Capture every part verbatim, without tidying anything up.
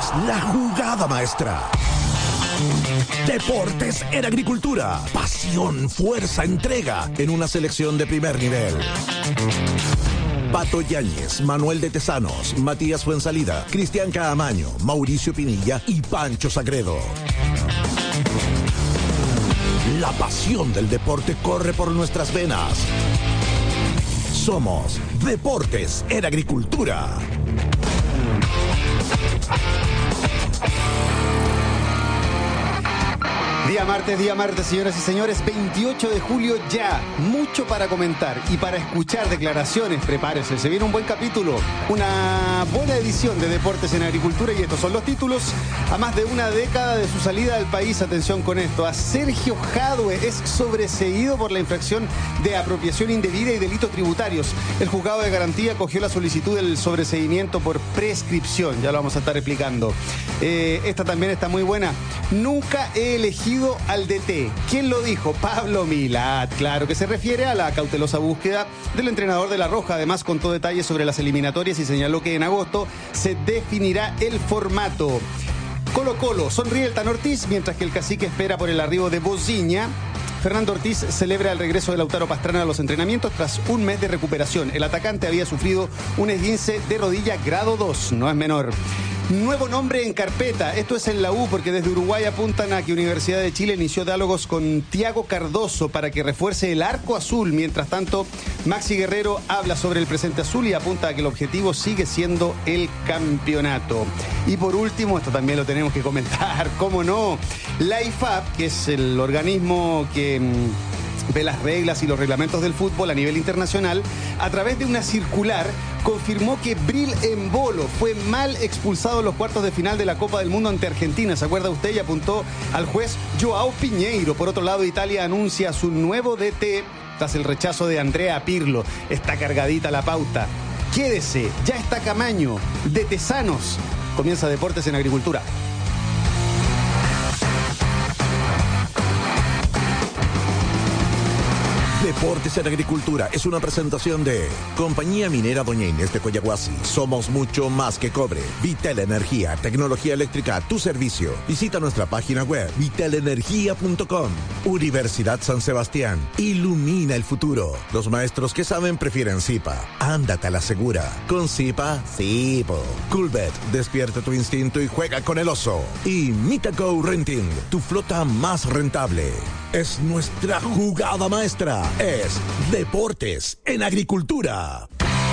la jugada maestra. Deportes en Agricultura. Pasión, fuerza, entrega en una selección de primer nivel. Pato Yáñez, Manuel de Tesanos, Matías Fuensalida, Cristian Caamaño, Mauricio Pinilla y Pancho Sagredo. La pasión del deporte corre por nuestras venas. Somos Deportes en Agricultura. Día martes, día martes, señoras y señores, veintiocho de julio ya. Mucho para comentar y para escuchar declaraciones. Prepárese, se viene un buen capítulo. Una buena edición de Deportes en Agricultura y estos son los títulos. A más de una década de su salida del país, atención con esto, a Sergio Jadue es sobreseído por la infracción de apropiación indebida y delitos tributarios. El juzgado de garantía cogió la solicitud del sobreseimiento por prescripción. Ya lo vamos a estar explicando. Eh, esta también está muy buena. Nunca he elegido al D T. ¿Quién lo dijo? Pablo Milat. Claro que se refiere a la cautelosa búsqueda del entrenador de La Roja. Además contó detalles sobre las eliminatorias y señaló que en agosto se definirá el formato. Colo Colo, sonríe el Tan Ortiz, mientras que el Cacique espera por el arribo de Boziña. Fernando Ortiz celebra el regreso de Lautaro Pastrana a los entrenamientos tras un mes de recuperación. El atacante había sufrido un esguince de rodilla grado dos, no es menor. Nuevo nombre en carpeta, esto es en la U, porque desde Uruguay apuntan a que Universidad de Chile inició diálogos con Tiago Cardoso para que refuerce el arco azul. Mientras tanto, Maxi Guerrero habla sobre el presente azul y apunta a que el objetivo sigue siendo el campeonato. Y por último, esto también lo tenemos que comentar, ¿cómo no? La I F A B, que es el organismo que mmm, ve las reglas y los reglamentos del fútbol a nivel internacional, a través de una circular confirmó que Bril Embolo fue mal expulsado en los cuartos de final de la Copa del Mundo ante Argentina. ¿Se acuerda usted? Y apuntó al juez Joao Piñeiro. Por otro lado, Italia anuncia a su nuevo D T tras el rechazo de Andrea Pirlo. Está cargadita la pauta. Quédese, ya está Camaño, de Tesanos. Comienza Deportes en Agricultura. Deportes en Agricultura es una presentación de Compañía Minera Doña Inés de Coyahuasi. Somos mucho más que cobre. Vitel Energía, tecnología eléctrica a tu servicio. Visita nuestra página web vitel energía punto com. Universidad San Sebastián. Ilumina el futuro. Los maestros que saben prefieren Zipa. Ándate a la segura. Con Zipa, sí, po. Coolbet, despierta tu instinto y juega con el oso. Y Mitaco Renting, tu flota más rentable. Es nuestra jugada maestra. Es Deportes en Agricultura.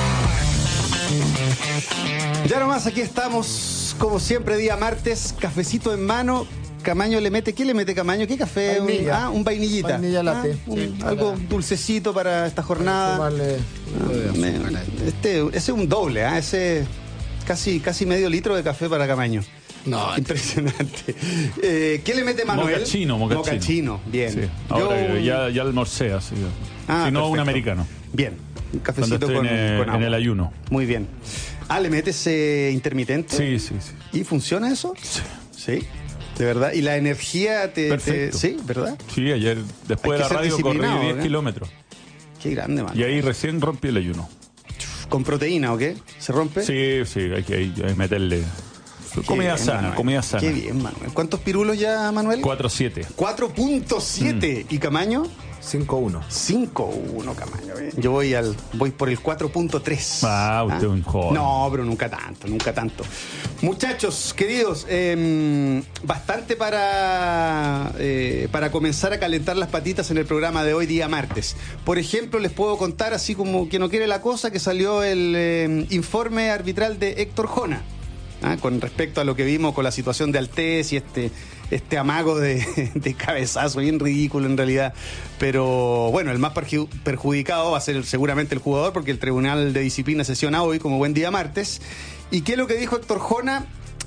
Ya nomás aquí estamos, como siempre, día martes, cafecito en mano. Camaño le mete, ¿qué le mete Camaño? ¿Qué café? Vainilla. Un, ah, un vainillita. Vainilla latte. Ah, un, Sí, algo para, dulcecito para esta jornada. para tomarle un poco de azúcar Me- ahí. este, ese es un doble, ¿ah? Ese casi, casi medio litro de café para Camaño. No, Impresionante. Eh, ¿Qué le mete Manuel? Mocachino, mocachino. Mocachino, bien. Sí. Yo- Ahora ya, ya almorcé, así. Ah, si no, perfecto. un americano. Bien, un Cuando cafecito estoy con, en, el, con agua. en el ayuno. Muy bien. Ah, ¿le metes eh, intermitente? Sí, sí, sí. ¿Y funciona eso? Sí. Sí, de verdad. ¿Y la energía te...? te- Perfecto. sí, ¿verdad? Sí, ayer después Hay de que la ser radio corrí disciplinado, diez ¿eh? kilómetros. Qué grande, man. Y ahí recién rompí el ayuno. ¿Con proteína o qué? ¿Se rompe? Sí, sí, hay que, hay que meterle. Qué Comida bien, sana, Manuel. comida sana. Qué bien, Manuel. ¿Cuántos pirulos ya, Manuel? cuatro siete. cuatro punto siete. Mm. ¿Y Camaño? cinco uno. cinco uno, Camaño. ¿eh? Yo voy al voy por el cuatro punto tres. Ah, usted es un joven. No, pero nunca tanto, nunca tanto. Muchachos, queridos, eh, bastante para, eh, para comenzar a calentar las patitas en el programa de hoy, día martes. Por ejemplo, les puedo contar, así como que no quiere la cosa, que salió el eh, informe arbitral de Héctor Jona. ¿ah? Con respecto a lo que vimos con la situación de Altés y este, este amago de, de cabezazo, bien ridículo en realidad. Pero bueno, el más perju- perjudicado va a ser seguramente el jugador, porque el Tribunal de Disciplina sesiona hoy como buen día martes. ¿Y qué es lo que dijo Héctor Jona?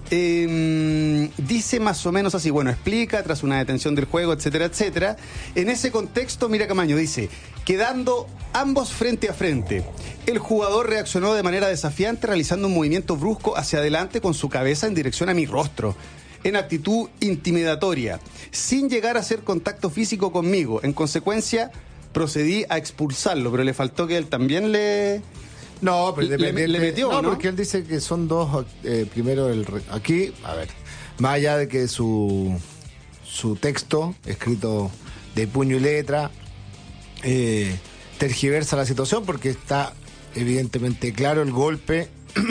Eh, dice más o menos así, bueno, explica tras una detención del juego, etcétera, etcétera. En ese contexto, mira Camaño, dice, quedando ambos frente a frente, el jugador reaccionó de manera desafiante realizando un movimiento brusco hacia adelante con su cabeza en dirección a mi rostro, en actitud intimidatoria, sin llegar a hacer contacto físico conmigo. En consecuencia, procedí a expulsarlo, pero le faltó que él también le... No, pero Le- independiente- le metió, no, ¿no? porque él dice que son dos. Eh, primero, el re- aquí, a ver, más allá de que su, su texto, escrito de puño y letra, eh, tergiversa la situación porque está evidentemente claro el golpe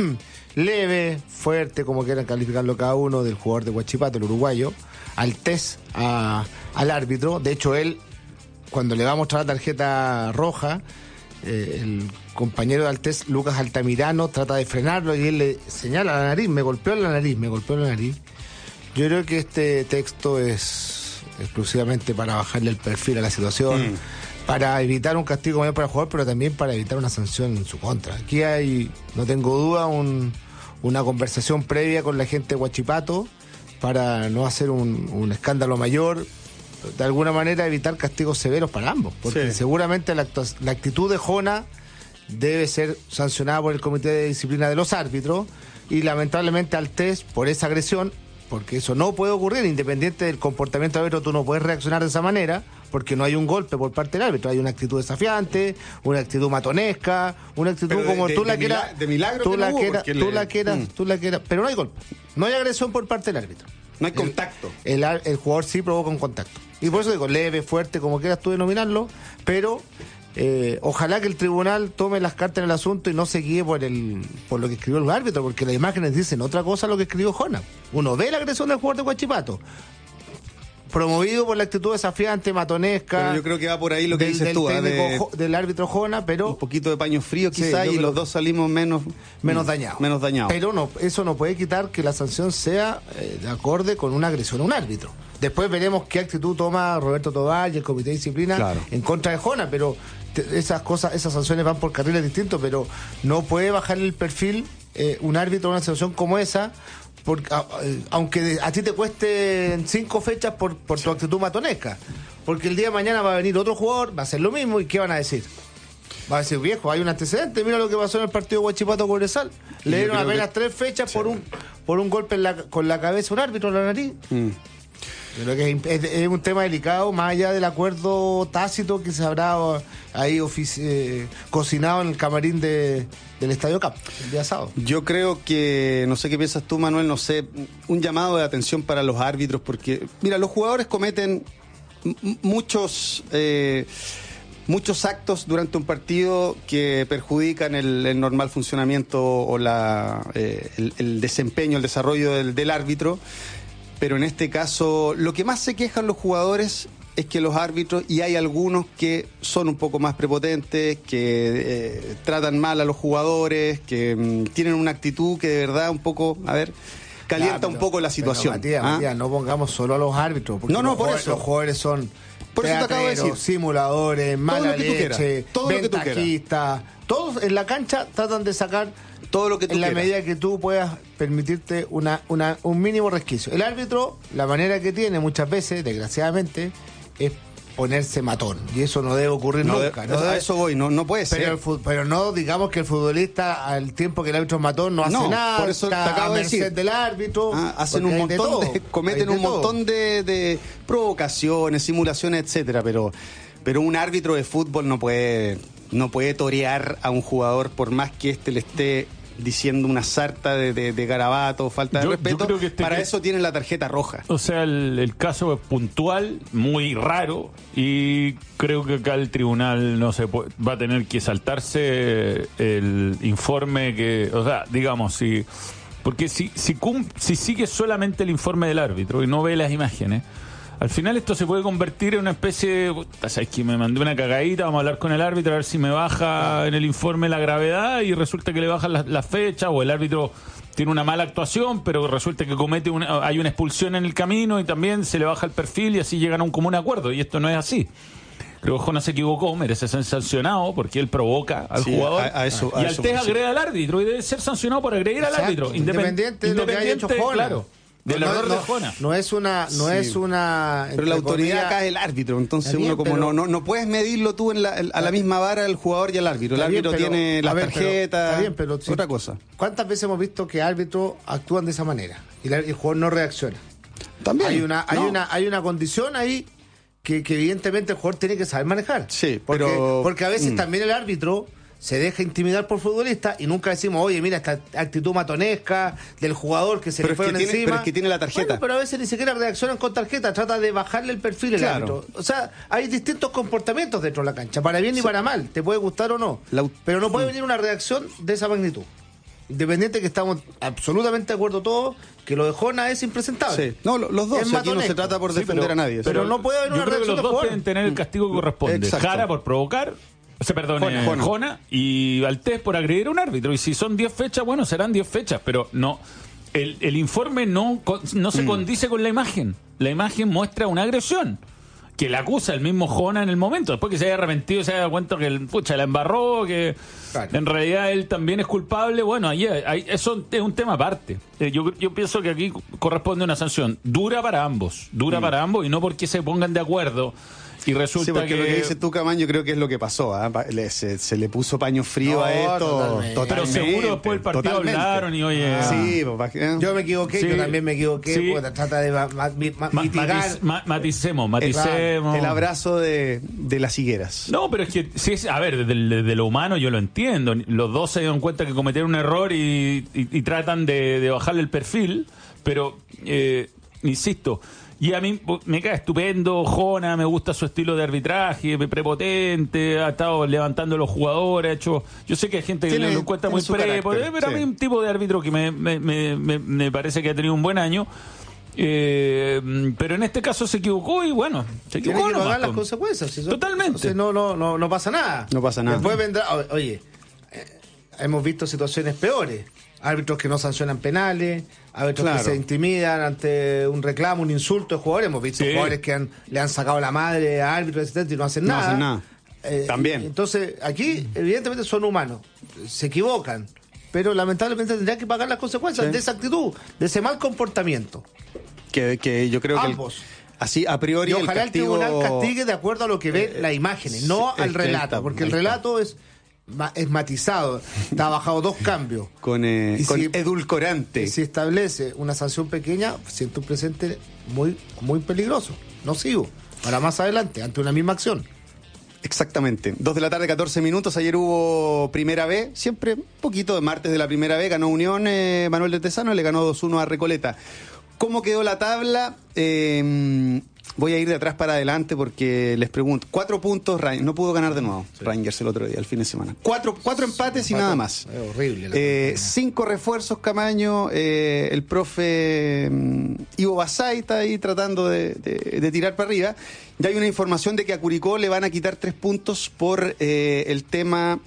leve, fuerte, como quieran calificarlo cada uno, del jugador de Huachipato, el uruguayo, al test a- al árbitro. De hecho, él, cuando le va a mostrar la tarjeta roja, eh, el compañero de Altés, Lucas Altamirano, trata de frenarlo y él le señala la nariz, me golpeó en la nariz, me golpeó en la nariz. Yo creo que este texto es exclusivamente para bajarle el perfil a la situación, Mm. para evitar un castigo mayor para el jugador, pero también para evitar una sanción en su contra. Aquí hay, no tengo duda, un- una conversación previa con la gente de Huachipato para no hacer un, un escándalo mayor, de alguna manera evitar castigos severos para ambos, porque Sí. seguramente la, actua- la actitud de Jona debe ser sancionada por el Comité de Disciplina de los Árbitros y lamentablemente Altés, por esa agresión, porque eso no puede ocurrir, independiente del comportamiento del árbitro, tú no puedes reaccionar de esa manera, porque no hay un golpe por parte del árbitro, hay una actitud desafiante, una actitud matonesca, una actitud Pero de- como de- tú de la mila- quieras, de milagro tú que no la hubo, quieras, porque tú le- la quieras, Mm. tú la quieras, pero no hay golpe, no hay agresión por parte del árbitro. No hay contacto. El, ar- el jugador sí provoca un contacto. Y por eso digo, leve, fuerte, como quieras tú denominarlo, pero eh, ojalá que el tribunal tome las cartas en el asunto y no se guíe por el por lo que escribió el árbitro, porque las imágenes dicen otra cosa a lo que escribió Jona. Uno ve la agresión del jugador de Huachipato, promovido por la actitud desafiante, matonesca. Pero yo creo que va por ahí lo que del, dices del tú, ¿ah? técnico de Jo- del árbitro Jona, pero un poquito de paño frío Sí, quizás yo y creo los que- dos salimos menos menos mm, dañado. Menos dañados. Pero no, eso no puede quitar que la sanción sea eh, de acorde con una agresión a un árbitro. Después veremos qué actitud toma Roberto Tobar y el Comité de Disciplina Claro. en contra de Jona, pero te- esas cosas, esas sanciones van por carriles distintos, pero no puede bajarle el perfil eh, un árbitro a una situación como esa, porque, a- eh, aunque de- a ti te cueste cinco fechas por, por tu actitud matonesca, porque el día de mañana va a venir otro jugador, va a hacer lo mismo, ¿y qué van a decir? Va a decir, viejo, hay un antecedente, mira lo que pasó en el partido Huachipato Cobresal. Y Le yo dieron creo apenas que- tres fechas por un por un golpe en la- con la cabeza a un árbitro en la nariz. Mm. Yo creo que es, es- es un tema delicado, más allá del acuerdo tácito que se habrá ahí ofici- eh, cocinado en el camarín de, del Estadio Cap el día sábado. Yo creo que, no sé qué piensas tú, Manuel, no sé, un llamado de atención para los árbitros, porque, mira, los jugadores cometen m- muchos eh, muchos actos durante un partido que perjudican el, el normal funcionamiento o la, eh, el, el desempeño, el desarrollo del, del árbitro. Pero en este caso, lo que más se quejan los jugadores es que los árbitros, y hay algunos que son un poco más prepotentes, que eh, tratan mal a los jugadores, que mm, tienen una actitud que de verdad un poco, a ver, calienta Ya, pero- un poco la pero, situación. Matías, ¿ah? Matías, no pongamos solo a los árbitros. Porque No, no, los por jugadores- eso. Los jugadores son Por eso te acabo de teatreros, decir. simuladores, mala lo que tú quieras, leche, todo lo que tú quieras. ventajistas. Todos en la cancha tratan de sacar Todo lo que tú en la quieras. medida que tú puedas permitirte una, una, un mínimo resquicio. El árbitro, la manera que tiene muchas veces, desgraciadamente, es ponerse matón. Y eso no debe ocurrir No, nunca. de- no a debe- eso voy, no, no puede ser. pero, el fu- pero no digamos que el futbolista al tiempo que el árbitro es matón no hace No, nada, por eso te está acabo a de merced decir. del árbitro. Ah, hacen porque un hay de montón todo, de, cometen hay de un todo. montón de, de provocaciones, simulaciones, etcétera, pero, pero un árbitro de fútbol no puede, no puede torear a un jugador por más que éste le esté diciendo una sarta de, de, de garabato, falta de Yo- yo respeto. creo que este Para que- eso tienen la tarjeta roja. O sea, el, el caso es puntual, muy raro, y creo que acá el tribunal no se puede- va a tener que saltarse el informe que, o sea, digamos, si porque si si, cum- si sigue solamente el informe del árbitro y no ve las imágenes, al final esto se puede convertir en una especie de, puta, ¿sabes que me mandé una cagadita? Vamos a hablar con el árbitro a ver si me baja en el informe la gravedad, y resulta que le bajan las la fechas, o el árbitro tiene una mala actuación, pero resulta que comete una, hay una expulsión en el camino y también se le baja el perfil, y así llegan a un común acuerdo, y esto no es así. Creo que Jonas se equivocó, merece ser sancionado porque él provoca al Sí, jugador, a- a eso- a y eso Altés voy, sí. agrede al árbitro y debe ser sancionado por agredir al Exacto, árbitro, independiente de lo que haya hecho Jona. claro, del No, error no, de Jona. No es una, no Sí. es una. Pero la entre autoridad comillas, acá es el árbitro, entonces Está bien, uno como pero- no, no no puedes medirlo tú en la, en- a la misma vara el jugador y el árbitro. El Está bien, árbitro pero- tiene a las ver, pero- tarjetas, está bien, pero si- otra cosa. ¿Cuántas veces hemos visto que árbitros actúan de esa manera y la- el jugador no reacciona? También. Hay una, hay no. una, hay una condición ahí que, que evidentemente el jugador tiene que saber manejar. Sí, porque, pero- porque a veces mm. también el árbitro se deja intimidar por futbolistas y nunca decimos, oye, mira esta actitud matonesca del jugador que se pero le fueron es que tiene, encima. Pero es que tiene la tarjeta. Bueno, pero a veces ni siquiera reaccionan con tarjeta, trata de bajarle el perfil al claro. árbitro. O sea, hay distintos comportamientos dentro de la cancha, para bien y sí. para mal, te puede gustar o no. La... Pero no puede venir una reacción de esa magnitud. Independiente que estamos absolutamente de acuerdo todos que lo de Jona es impresentable. Sí. No, los dos, Es aquí no se trata por Sí, defender pero, a nadie. Pero, Pero no puede haber yo una creo que reacción los de dos jugador. deben tener el castigo que corresponde. Exacto. Jara por provocar, o sea, perdón, Jona. eh, Jona. Jona, y Valdés por agredir a un árbitro. Y si son diez fechas, bueno, serán diez fechas, pero no... El, el informe no, no se Mm. condice con la imagen. La imagen muestra una agresión que le acusa el mismo Jona en el momento. Después que se haya arrepentido, se haya dado cuenta que el, pucha, la embarró, que Claro. en realidad él también es culpable. Bueno, ahí, ahí- eso es un tema aparte. Eh, Yo, yo pienso que aquí corresponde una sanción dura para ambos. Dura Mm. para ambos y no porque se pongan de acuerdo y resulta Sí, porque que... lo que dice tú, Camán, yo creo que es lo que pasó. ¿ah? Pa- le- se, se le puso paño frío No, a esto. totalmente. Pero seguro después del partido totalmente. hablaron y, oye, Ah. Sí, pues, pa- ¿eh? Yo me equivoqué, Sí. yo también me equivoqué, Sí. puta, trata de ma- ma- mi- ma- ma- mitigar. matiz- ma- maticemos, el, maticemos. el abrazo de, de las higueras. No, pero es que, si es, a ver, desde, el- desde lo humano yo lo entiendo. Los dos se dieron cuenta que cometieron un error y, y- y tratan de, de bajarle el perfil, pero, eh, insisto, y a mí me cae estupendo, Jona, me gusta su estilo de arbitraje, prepotente, ha estado levantando a los jugadores, ha hecho... Yo sé que hay gente que Tiene- lo encuentra tiene muy su prepotente, carácter, pero a mí sí. un tipo de árbitro que me, me, me, me- me parece que ha tenido un buen año. Eh, pero en este caso se equivocó y bueno, se Tiene equivocó que nomás, pagar las con- consecuencias. si son- Totalmente. Entonces no, no, no, no pasa nada. No pasa nada. Después vendrá, o- oye, eh, hemos visto situaciones peores. Árbitros que no sancionan penales, árbitros Claro. que se intimidan ante un reclamo, un insulto de jugadores. Hemos visto Sí. jugadores que han, le han sacado la madre a árbitros, etcétera, y no hacen No nada. hacen nada. Eh, También. Entonces, aquí, evidentemente, son humanos. Se equivocan. Pero lamentablemente tendrían que pagar las consecuencias Sí. de esa actitud, de ese mal comportamiento. Que, que yo creo Ambos. que el- así a priori Y el ojalá castigo... el tribunal castigue de acuerdo a lo que ve las imágenes, no sí, al es que relato, está- porque el ahí está. relato es, ma- es matizado, está bajado dos cambios. con, eh, Y con si- edulcorante. Y si establece una sanción pequeña, siento un presente muy, muy peligroso, nocivo, para más adelante, ante una misma acción. Exactamente. Dos de la tarde, catorce minutos. Ayer hubo Primera B. Siempre un poquito de martes de la Primera B. Ganó Unión, eh, Manuel de Tesano, le ganó dos uno a Recoleta. ¿Cómo quedó la tabla? Eh, voy a ir de atrás para adelante porque les pregunto. Cuatro puntos, Rangers. No pudo ganar de nuevo Rangers el otro día, el fin de semana. Cuatro, cuatro empates y nada más. Es horrible. la Eh, cosa. cinco refuerzos, Camaño. eh, el profe mm, Ivo Basay está ahí tratando de, de- de tirar para arriba. Ya hay una información de que a Curicó le van a quitar tres puntos por eh, el tema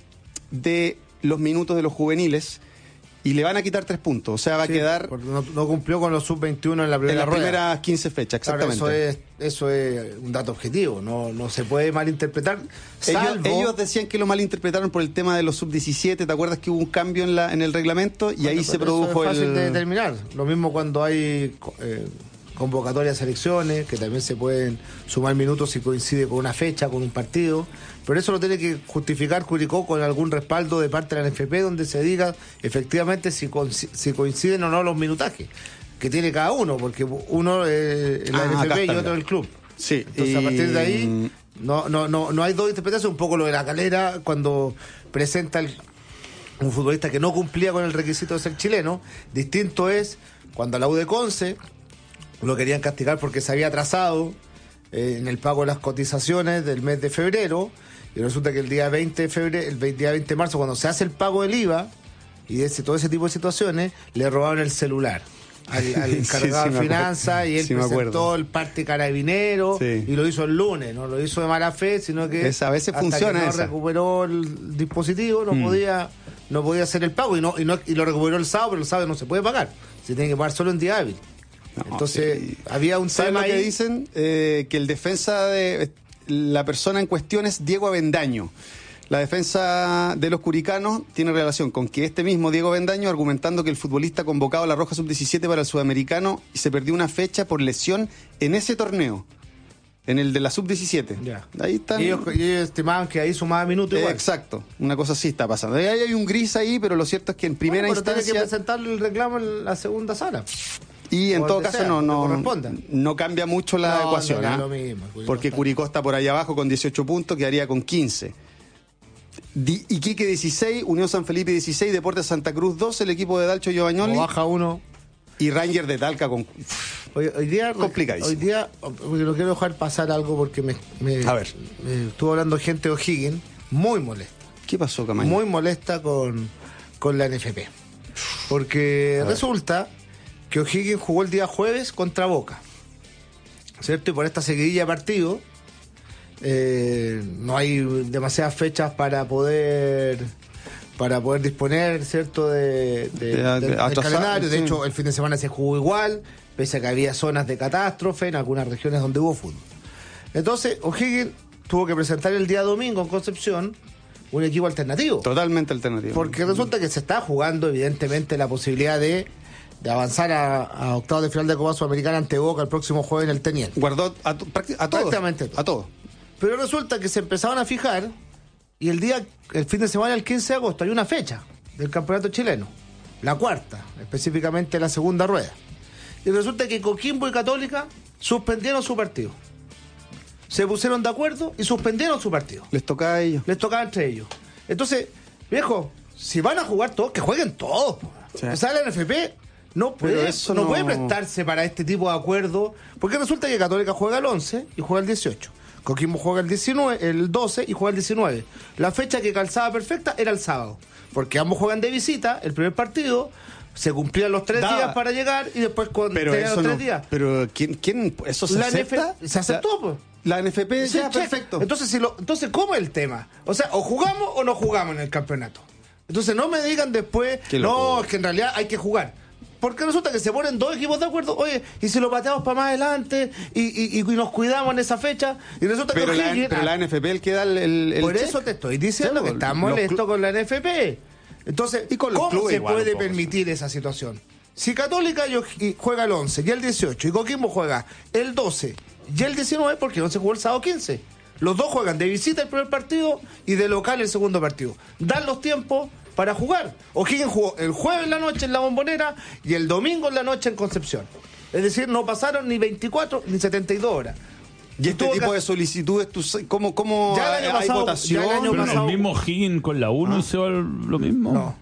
de los minutos de los juveniles. Y le van a quitar tres puntos. O sea, va Sí, a quedar porque no, no cumplió con los sub veintiuno en la en primera las rueda. primeras quince fechas, Claro, exactamente. eso es, eso es un dato objetivo, no, no se puede malinterpretar. Ellos, Salvo, ellos decían que lo malinterpretaron por el tema de los sub diecisiete. ¿Te acuerdas que hubo un cambio en, la, en el reglamento? Y Bueno, ahí pero se eso produjo es fácil el... de determinar. Lo mismo cuando hay eh, convocatorias a elecciones, que también se pueden sumar minutos si coincide con una fecha, con un partido. Pero eso lo tiene que justificar Curicó con algún respaldo de parte de la N F P donde se diga efectivamente si, conci- si coinciden o no los minutajes que tiene cada uno, porque uno eh, la Ah, N acá F P y está, otro ya. el club. Sí, Entonces, y- a partir de ahí, no, no, no, no hay dos interpretaciones. Un poco lo de la Calera, cuando presenta el- un futbolista que no cumplía con el requisito de ser chileno. Distinto es cuando a la U de Conce lo querían castigar porque se había atrasado eh, en el pago de las cotizaciones del mes de febrero. Y resulta que el día veinte de febrero, el ve- día veinte de marzo, cuando se hace el pago del I V A y de ese, todo ese tipo de situaciones, le robaron el celular al, al Sí, encargado sí me de finanzas y él sí me presentó acuerdo. el parte carabinero Sí. y lo hizo el lunes, no lo hizo de mala fe, sino que Esa, a veces hasta funciona que no esa. recuperó el dispositivo, no Mm. podía no podía hacer el pago y no, y no y lo recuperó el sábado, pero el sábado no se puede pagar, se tiene que pagar solo en día hábil. No, Entonces sí. había un ¿Sabes tema lo que ahí. dicen? Eh, que el defensa de... La persona en cuestión es Diego Avendaño. La defensa de los curicanos tiene relación con que este mismo Diego Avendaño, argumentando que el futbolista convocado a la Roja sub diecisiete para el Sudamericano y se perdió una fecha por lesión en ese torneo, en el de la sub diecisiete. Ya. Ahí están. Y ellos, y ellos estimaban que ahí sumaba minutos Eh, igual. exacto, una cosa así está pasando. Ahí hay un gris ahí, pero lo cierto es que en primera Bueno, pero instancia... tiene que presentarle el reclamo en la segunda sala. Y en O todo donde caso sea, no, donde no, corresponda. no cambia mucho la No, ecuación, no, no ¿ah? es lo mismo. Curicó Porque está- Curicó está por ahí abajo con dieciocho puntos, quedaría con quince. Di- Iquique dieciséis, Unión San Felipe dieciséis, Deportes Santa Cruz doce, el equipo de Dalcho Giovagnoli. O baja uno. Y Ranger de Talca con... Hoy, hoy día, Complicadísimo. Hoy día, porque no quiero dejar pasar algo porque me, me, A ver. me estuvo hablando gente de O'Higgins muy molesta. ¿Qué pasó, Camaño? Muy molesta con, con la N F P. Porque resulta que O'Higgins jugó el día jueves contra Boca, ¿cierto? Y por esta seguidilla de partidos eh, no hay demasiadas fechas para poder para poder disponer, ¿cierto? De, de, De- del- de del atrasar, calendario. De sí. hecho, el fin de semana se jugó igual, pese a que había zonas de catástrofe en algunas regiones donde hubo fútbol. Entonces, O'Higgins tuvo que presentar el día domingo en Concepción un equipo alternativo. Totalmente alternativo. Porque resulta que se está jugando, evidentemente, la posibilidad de, de avanzar a, a octavos de final de Copa Sudamericana ante Boca el próximo jueves en el Teniente. Guardó a, to- prácti- a todos. Prácticamente todo. A todos. Pero resulta que se empezaban a fijar y el día, el fin de semana, el quince de agosto, hay una fecha del campeonato chileno, la cuarta, específicamente la segunda rueda. Y resulta que Coquimbo y Católica suspendieron su partido. Se pusieron de acuerdo y suspendieron su partido. Les tocaba a ellos. Les tocaba entre ellos. Entonces, viejo, si van a jugar todos, que jueguen todos. po. Sí. O sea, la N F P no Pero puede, eso no no- puede prestarse para este tipo de acuerdos, porque resulta que Católica juega el once y juega el dieciocho. Coquimbo juega el diecinueve, el doce y juega el diecinueve. La fecha que calzaba perfecta era el sábado, porque ambos juegan de visita, el primer partido, se cumplían los tres Daba. días para llegar y después con Pero tenían eso los no. tres días. Pero ¿quién, quién eso se La acepta? N F se aceptó, pues. La N F P Sí, ya, check. perfecto. Entonces, si lo, entonces, ¿cómo es el tema? O sea, o jugamos o no jugamos en el campeonato. Entonces, no me digan después, Qué no, loco. es que en realidad hay que jugar. Porque resulta que se ponen dos equipos de acuerdo, oye, y si lo pateamos para más adelante y, y, y nos cuidamos en esa fecha, y resulta pero que la, O'Higgins- pero la N F P el que da el, el, el por check. eso te estoy diciendo Sí, que los- está los molesto clu- con la N F P. Entonces, Y con los ¿cómo clubes se igual puede un poco, permitir esa situación? Si Católica y O'Hi- y juega el once y el dieciocho, y Coquimbo juega el doce y el diecinueve, porque no se jugó el sábado quince. Los dos juegan de visita el primer partido y de local el segundo partido. Dan los tiempos para jugar. O'Higgins jugó el jueves en la noche en la Bombonera y el domingo en la noche en Concepción. Es decir, no pasaron ni veinticuatro ni setenta y dos horas. Y este tuvo tipo que- de solicitudes, ¿tú sabes ¿cómo, cómo Ya el año hay pasado- votación? ya el año Pero pasado- el mismo Higgins con la uno hizo lo mismo. No.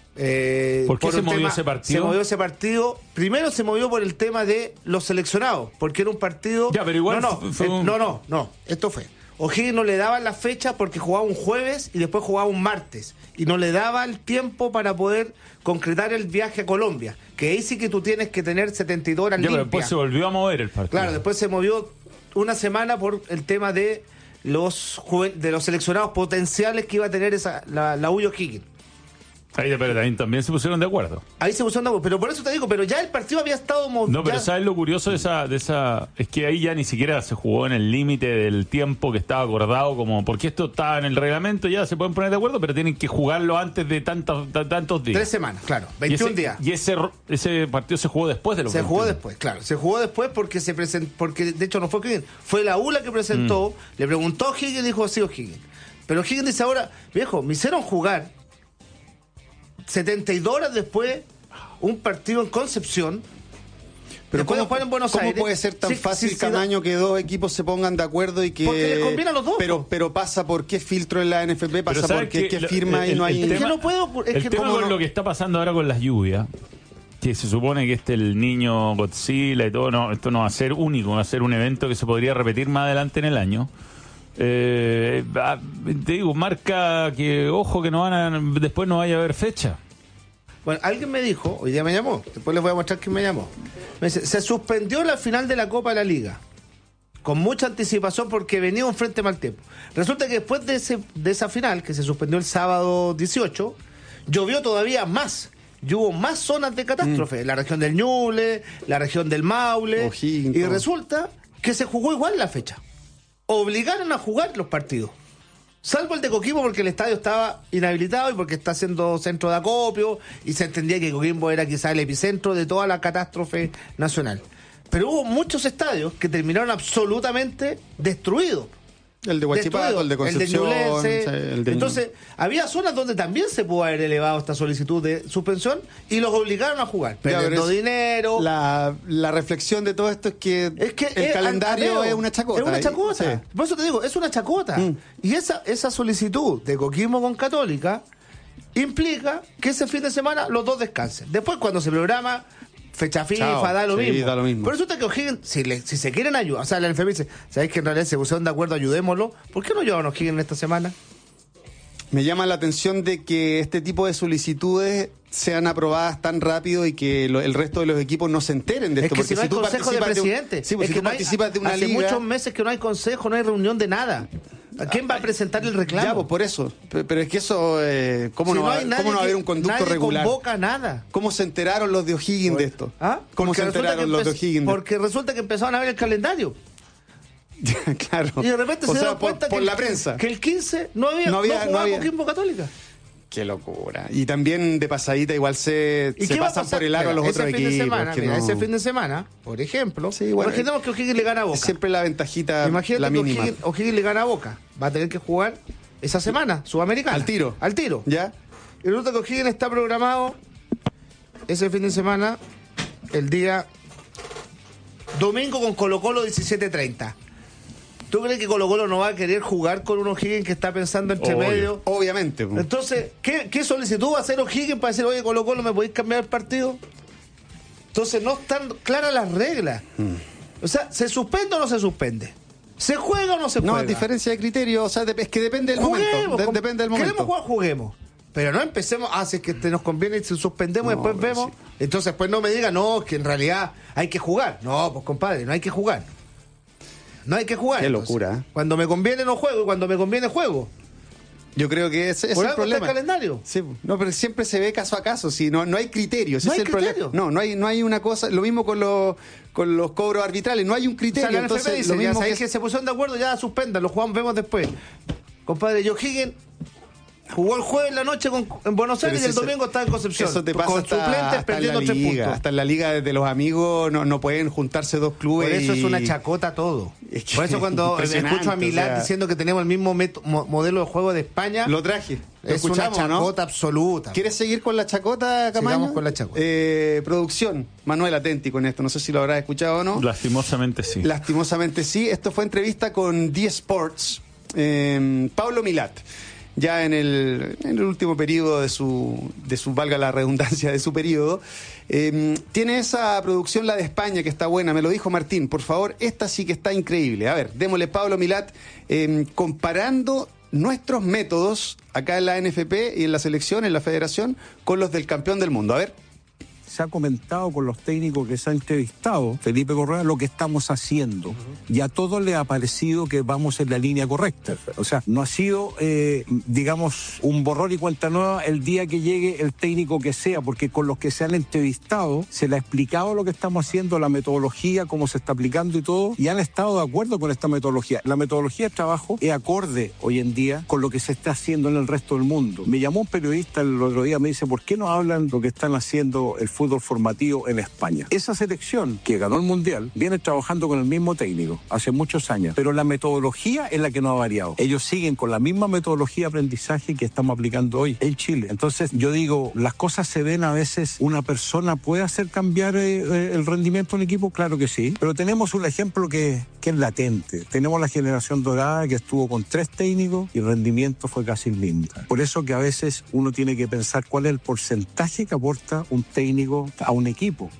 Eh, ¿Por qué un se movió ese partido? Se movió ese partido. Primero se movió por el tema de los seleccionados, porque era un partido. Ya, pero igual No, no, fue- fue eh, un- no, no, no. Esto fue. O'Higgins no le daban la fecha porque jugaba un jueves y después jugaba un martes. Y no le daba el tiempo para poder concretar el viaje a Colombia. Que ahí sí que tú tienes que tener setenta y dos horas Ya, pero limpias. después se volvió a mover el partido. Claro, después se movió una semana por el tema de los juven- de los seleccionados potenciales que iba a tener esa, la, la U y O'Higgins. Ahí, pero también, también se pusieron de acuerdo. Ahí se pusieron de acuerdo. Pero por eso te digo, pero ya el partido había estado mo- No, pero ya- ¿sabes lo curioso de esa, de esa? Es que ahí ya ni siquiera se jugó en el límite del tiempo que estaba acordado, como porque esto estaba en el reglamento, ya se pueden poner de acuerdo, pero tienen que jugarlo antes de tantos, ta- tantos días. Tres semanas, claro. Y veintiún ese, días. Y ese, ese partido se jugó después de los Se jugó veintiuno. después, claro. Se jugó después porque se presentó, porque de hecho no fue O'Higgins, fue la U la que presentó, Mm. le preguntó a O'Higgins y dijo sí O'Higgins. Pero O'Higgins dice ahora, viejo, me hicieron jugar setenta y dos horas después un partido en Concepción. Pero después de ¿cómo, jugar en Buenos cómo Aires. puede ser tan Sí, fácil, sí, sí, Camaño, que dos equipos se pongan de acuerdo y que... Porque les conviene a los dos, Pero, po. pero pasa por qué filtro en la N F P, pasa Pero ¿sabes por qué, qué? qué Lo- firma el- y no el hay... Es que tema- no puedo, es el que tema cómo con no- lo que está pasando ahora con las lluvias, que se supone que este el niño Godzilla y todo, no, esto no va a ser único, va a ser un evento que se podría repetir más adelante en el año. Eh, ah, te digo, marca que, ojo, que no van a, después no vaya a haber fecha. Bueno, alguien me dijo, hoy día me llamó, después les voy a mostrar quién me llamó. Me dice, se suspendió la final de la Copa de la Liga. Con mucha anticipación porque venía un frente mal tiempo. Resulta que después de, ese, de esa final, que se suspendió el sábado dieciocho, llovió todavía más. Y hubo más zonas de catástrofe. La región del Ñuble, la región del Maule. O'Higgins, y todo. resulta que se jugó igual la fecha. Obligaron a jugar los partidos. Salvo el de Coquimbo porque el estadio estaba inhabilitado y porque está siendo centro de acopio y se entendía que Coquimbo era quizá el epicentro de toda la catástrofe nacional. Pero hubo muchos estadios que terminaron absolutamente destruidos. El de Huachipato, el de Concepción. El de Ñublense. Sí, el de Entonces, había zonas donde también se pudo haber elevado esta solicitud de suspensión y los obligaron a jugar, perdiendo dinero. La, la reflexión de todo esto es que, Es que el es, calendario Andeo, es una chacota. Es una chacota. Sí. Por eso te digo, es una chacota. Mm. Y esa, esa solicitud de Coquimbo con Católica implica que ese fin de semana los dos descansen. Después, cuando se programa fecha FIFA, Chao. da lo, Sí, mismo. da lo mismo. Por eso te que O'Higgins, si, le- si se quieren ayudar, o sea, la N F P dice, ¿sabéis que en realidad se pusieron de acuerdo, ayudémoslo? ¿Por qué no llevan a O'Higgins esta semana? Me llama la atención de que este tipo de solicitudes sean aprobadas tan rápido y que lo- el resto de los equipos no se enteren de Es esto. que porque si no hay tú consejo de participas un- presidente, sí, pues es si que tú no hay- participas de una hace liga. muchos meses que no hay consejo, no hay reunión de nada. ¿A quién va a presentar el reclamo? Ya, pues por eso. Pe- Pero es que eso, eh, ¿cómo, Si no va, hay nadie ¿cómo no va a que- haber un conducto nadie regular? convoca nada. ¿Cómo se enteraron los de O'Higgins de esto? ¿Ah? ¿Cómo Porque se resulta enteraron que los de empe- O'Higgins? de- Porque resulta que empezaron a ver el calendario. Claro. Y de repente O se sea, dieron por, cuenta por que, la el, prensa. que el quince no había, No no había- jugaba no había. Coquimbo Católica. Qué locura. Y también de pasadita igual se, ¿Y se qué va a pasan pasar? por el aro a los Mira, otros ese fin equipos. de semana, que mira, no- ese fin de semana, por ejemplo, Sí, bueno, imaginemos que O'Higgins le gana a Boca. Siempre la ventajita, Imagínate la que mínima. O'Higgins, O'Higgins le gana a Boca. Va a tener que jugar esa semana, Sudamericana. Al tiro. Al tiro. ¿Ya? Y resulta que O'Higgins está programado ese fin de semana, el día domingo con Colo Colo diecisiete treinta. ¿Tú crees que Colo Colo no va a querer jugar con un O'Higgins que está pensando entre Obvio. medio? Obviamente. pues. Entonces, ¿qué, qué solicitud va a hacer O'Higgins para decir, oye, Colo Colo, ¿me podéis cambiar el partido? Entonces, no están claras las reglas. O sea, ¿se suspende o no se suspende? ¿Se juega o no se No, juega? es diferencia de criterio, o sea, de- es que depende del Juguemos, momento. de- com- depende del momento. Queremos jugar, juguemos. Pero no empecemos, ah, si es que te nos conviene y si suspendemos y No, después vemos. Entonces, después no me digan, no, que en realidad hay que jugar. No, pues compadre, no hay que jugar. No hay que jugar. Qué entonces. locura, ¿eh? Cuando me conviene no juego y cuando me conviene juego. Yo creo que ese, ese Por es el algo está el problema. calendario. Sí, no, pero siempre se ve caso a caso, si no, no hay criterio, ese No es hay el problema. criterio. No, no hay, no hay una cosa, lo mismo con los con los cobros arbitrales, no hay un O criterio, sea, la N F P entonces dice, lo ya mismo sabéis que, que se pusieron de acuerdo, ya suspendan, lo jugamos, vemos después. Compadre, yo Higgins jugó el jueves en la noche con- en Buenos Pero Aires y si el eso- domingo estaba en Concepción. eso te pasa con hasta, suplentes hasta en la perdiendo tres liga, puntos. hasta en la liga de los amigos no, no pueden juntarse dos clubes. Por eso es y- una chacota todo. Es que Por eso cuando impresionante, escucho a Milán o sea, diciendo que tenemos el mismo meto- mo- modelo de juego de España, Lo traje. Lo es una escuchamos, ¿no? chacota absoluta. ¿Quieres seguir con la chacota, Camaño? Sigamos con la chacota. Eh, producción, Manuel Atenti con esto, no sé si lo habrás escuchado o no. Lastimosamente sí. Lastimosamente sí. Esto fue entrevista con D Sports. Eh, Pablo Milat, ya en el, en el último periodo de su, de su, valga la redundancia, de su periodo. Eh, tiene esa producción, la de España, que está buena. Me lo dijo Martín. Por favor, esta sí que está increíble. A ver, démosle Pablo Milat, eh, comparando nuestros métodos acá en la N F P y en la selección, en la federación, con los del campeón del mundo. A ver. Se ha comentado con los técnicos que se han entrevistado, Felipe Correa, lo que estamos haciendo. Y a todos les ha parecido que vamos en la línea correcta. O sea, no ha sido, eh, digamos, un borrón y cuenta nueva el día que llegue el técnico que sea, porque con los que se han entrevistado se le ha explicado lo que estamos haciendo, la metodología, cómo se está aplicando y todo, y han estado de acuerdo con esta metodología. La metodología de trabajo es acorde hoy en día con lo que se está haciendo en el resto del mundo. Me llamó un periodista el otro día, me dice, ¿por qué no hablan lo que están haciendo el fútbol formativo en España? Esa selección que ganó el Mundial viene trabajando con el mismo técnico hace muchos años, pero la metodología es la que no ha variado. Ellos siguen con la misma metodología de aprendizaje que estamos aplicando hoy en Chile. Entonces yo digo, las cosas se ven a veces, una persona puede hacer cambiar eh, eh, el rendimiento de un equipo, claro que sí, pero tenemos un ejemplo que, que es latente. Tenemos la generación dorada que estuvo con tres técnicos y el rendimiento fue casi lindo. Por eso que a veces uno tiene que pensar cuál es el porcentaje que aporta un técnico a un equipo.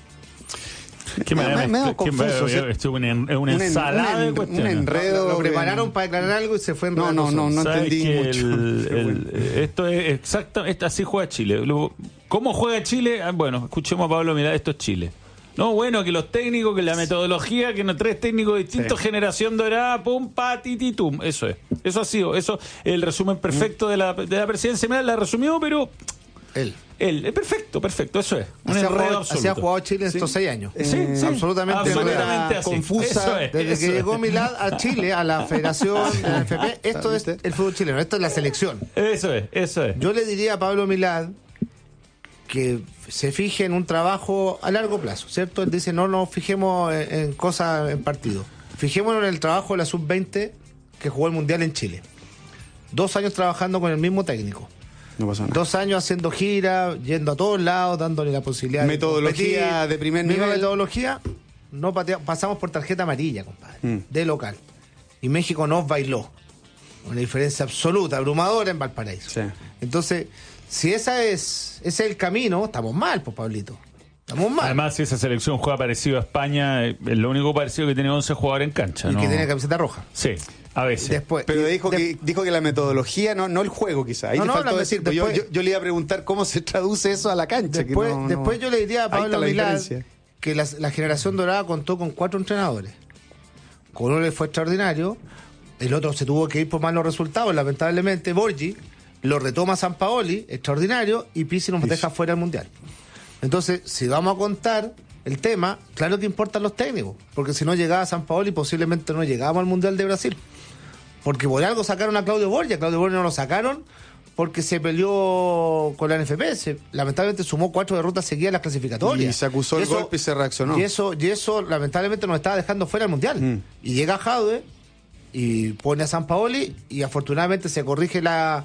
¿Qué Me- manera me- medio mezcla- qué confuso, manera- o sea, esto es una, en- una un en- ensalada un de en- cuestiones. un enredo. Lo prepararon en- para aclarar algo y se fue en No, no, no, no ¿Sabes entendí que mucho. el- Pero el- bueno. esto es exacto, esto- así juega Chile. Luego, ¿cómo juega Chile? Ah, bueno, escuchemos a Pablo, mira, esto es Chile. No, bueno, que los técnicos, que la metodología, que no tres técnicos distintos, Sí. generación dorada, pum, pa, ti, ti, tum. Eso es. Eso ha sido, eso el resumen perfecto de la, de la presidencia. Mira, la resumió, pero Él. él, es perfecto, perfecto, eso es. Un Así ha, enredo jugado, absoluto. así ha jugado Chile en estos seis años. Sí, sí. Absolutamente, Absolutamente enredado. así. confusa, Eso es, Desde eso que es. llegó Milad a Chile, a la Federación de la N F P, esto es ¿Viste? el fútbol chileno, esto es la selección. Eso es, eso es. Yo le diría a Pablo Milad que se fije en un trabajo a largo plazo, ¿cierto? Él dice, no nos fijemos en, en cosas, en partidos. Fijémonos en el trabajo de la sub veinte que jugó el Mundial en Chile. Dos años trabajando con el mismo técnico. No pasa nada. Dos años haciendo gira, yendo a todos lados, dándole la posibilidad metodología de, de primer misma nivel. metodología, no patea, pasamos por tarjeta amarilla, compadre, Mm. de local. Y México nos bailó. Una diferencia absoluta, abrumadora en Valparaíso. Sí. Entonces, si esa es, ese es el camino, estamos mal, pues, Pablito. Estamos mal. Además, si esa selección juega parecido a España, es lo único parecido que tiene once jugadores en cancha. y ¿no? que tiene camiseta roja. Sí, a veces. Después, Pero y dijo de- que dijo que la metodología, no, no el juego quizá. Ahí No, te no, faltó la- decir, pues yo, después- yo, yo le iba a preguntar cómo se traduce eso a la cancha. que Después, no- no- después yo le diría a Ahí está Pablo la Milad diferencia. que la, la generación dorada contó con cuatro entrenadores. Con uno le fue extraordinario, el otro se tuvo que ir por malos resultados, lamentablemente. Borgi lo retoma Sampaoli, extraordinario, y Pizzi nos deja fuera del Mundial. Entonces, si vamos a contar el tema, claro que importan los técnicos, porque si no llegaba Sampaoli, posiblemente no llegábamos al Mundial de Brasil. Porque por algo sacaron a Claudio Borgia. Claudio Borgia no lo sacaron porque se peleó con la N F P. Se, lamentablemente sumó cuatro derrotas seguidas en las clasificatorias. Y se acusó el golpe y se reaccionó. Y eso, y eso lamentablemente nos estaba dejando fuera del Mundial. Mm. Y llega Jadwe y pone a Sampaoli y afortunadamente se corrige la,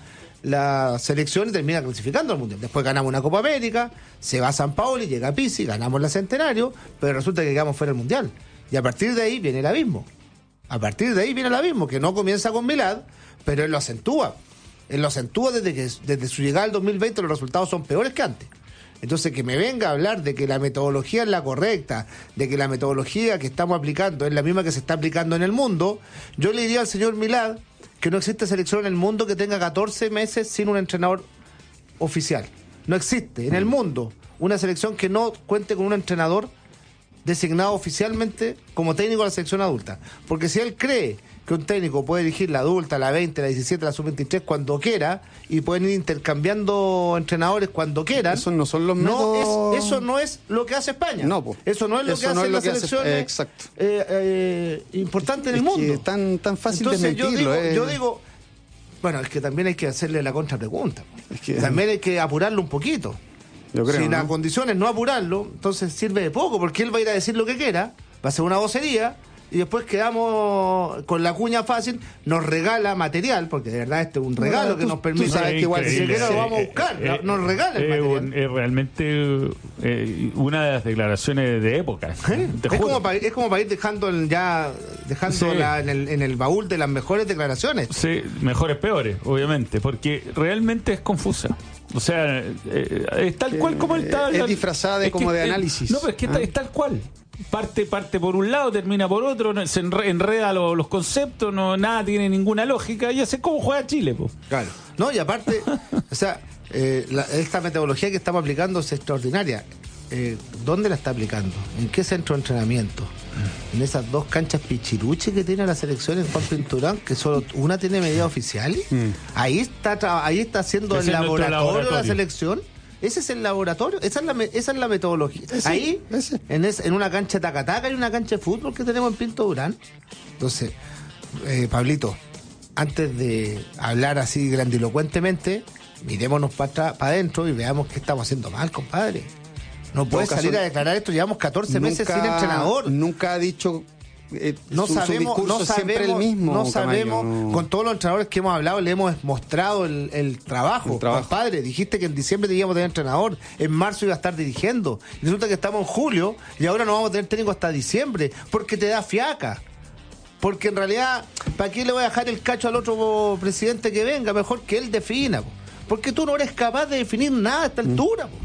la selección y termina clasificando al Mundial. Después ganamos una Copa América, se va Sampaoli, llega Pizzi, ganamos la Centenario, pero resulta que quedamos fuera del Mundial. Y a partir de ahí viene el abismo. A partir de ahí viene el abismo, que no comienza con Milad, pero él lo acentúa. Él lo acentúa desde que desde su llegada al dos mil veinte los resultados son peores que antes. Entonces, que me venga a hablar de que la metodología es la correcta, de que la metodología que estamos aplicando es la misma que se está aplicando en el mundo, yo le diría al señor Milad que no existe selección en el mundo que tenga catorce meses sin un entrenador oficial. No existe en el mundo una selección que no cuente con un entrenador designado oficialmente como técnico de la selección adulta. Porque si él cree que un técnico puede dirigir la adulta, la veinte, la diecisiete, la sub veintitrés cuando quiera y pueden ir intercambiando entrenadores cuando quieran, Esos no son los no métodos- es, eso no es lo que hace España. No, po. Eso no es lo Eso que no hacen es lo las que hace- selecciones eh, exacto. eh, eh, importantes en el Es que mundo. es tan- tan fácil Entonces, yo desmentirlo, digo, eh. yo digo, bueno, es que también hay que hacerle la contrapregunta. Es que- También hay que apurarlo un poquito. Yo creo, si la ¿no? condición es no apurarlo, entonces sirve de poco, porque él va a ir a decir lo que quiera, va a ser una vocería, y después quedamos con la cuña fácil, nos regala material, porque de verdad este es un regalo Bueno, que tú- nos permite, tú sabes que igual ni si siquiera sí, lo vamos a buscar, Eh, nos regala el eh, material. un- Es realmente eh, una de las declaraciones de época. ¿Eh? Te Es juro. como, para, es como para ir dejando el- ya dejando Sí. la- en, el, en el baúl de las mejores declaraciones. Sí, mejores, peores, obviamente, porque realmente es confusa. O sea, eh, es tal cual como él está. es disfrazada de es como de eh, análisis. No, pero es que Ah. está- es tal cual. Parte, parte por un lado, termina por otro, no- se enre- enreda lo- los conceptos, no nada tiene ninguna lógica. Y así es como juega Chile, po. Claro. No, y aparte, o sea, eh, la- esta metodología que estamos aplicando es extraordinaria. Eh, ¿Dónde la está aplicando? ¿En qué centro de entrenamiento? En esas dos canchas pichiruches que tiene la selección en Juan Pinturán, que solo una tiene medidas oficiales. Ahí está tra- ahí está haciendo Ese el es nuestro laboratorio, de la laboratorio. selección. Ese es el laboratorio, esa es la, me- esa es la metodología. Ese, ahí, ese. En, es- en una cancha de tacataca y una cancha de fútbol que tenemos en Pinto Durán. Entonces, eh, Pablito, antes de hablar así grandilocuentemente, mirémonos para adentro y veamos qué estamos haciendo mal, compadre. No puedes caso, salir a declarar esto, llevamos catorce meses sin entrenador. Nunca ha dicho. eh, No su, su sabemos, discurso no es siempre sabemos, el mismo. no Camayo, sabemos, no. con todos los entrenadores que hemos hablado le hemos mostrado el, el trabajo. El trabajo. Compadre, dijiste que en diciembre teníamos que tener entrenador, en marzo iba a estar dirigiendo. Y resulta que estamos en julio y ahora no vamos a tener técnico hasta diciembre, porque te da fiaca. Porque en realidad, ¿para qué le voy a dejar el cacho al otro presidente que venga? Mejor que él defina. Po. Porque tú no eres capaz de definir nada a esta altura. Po.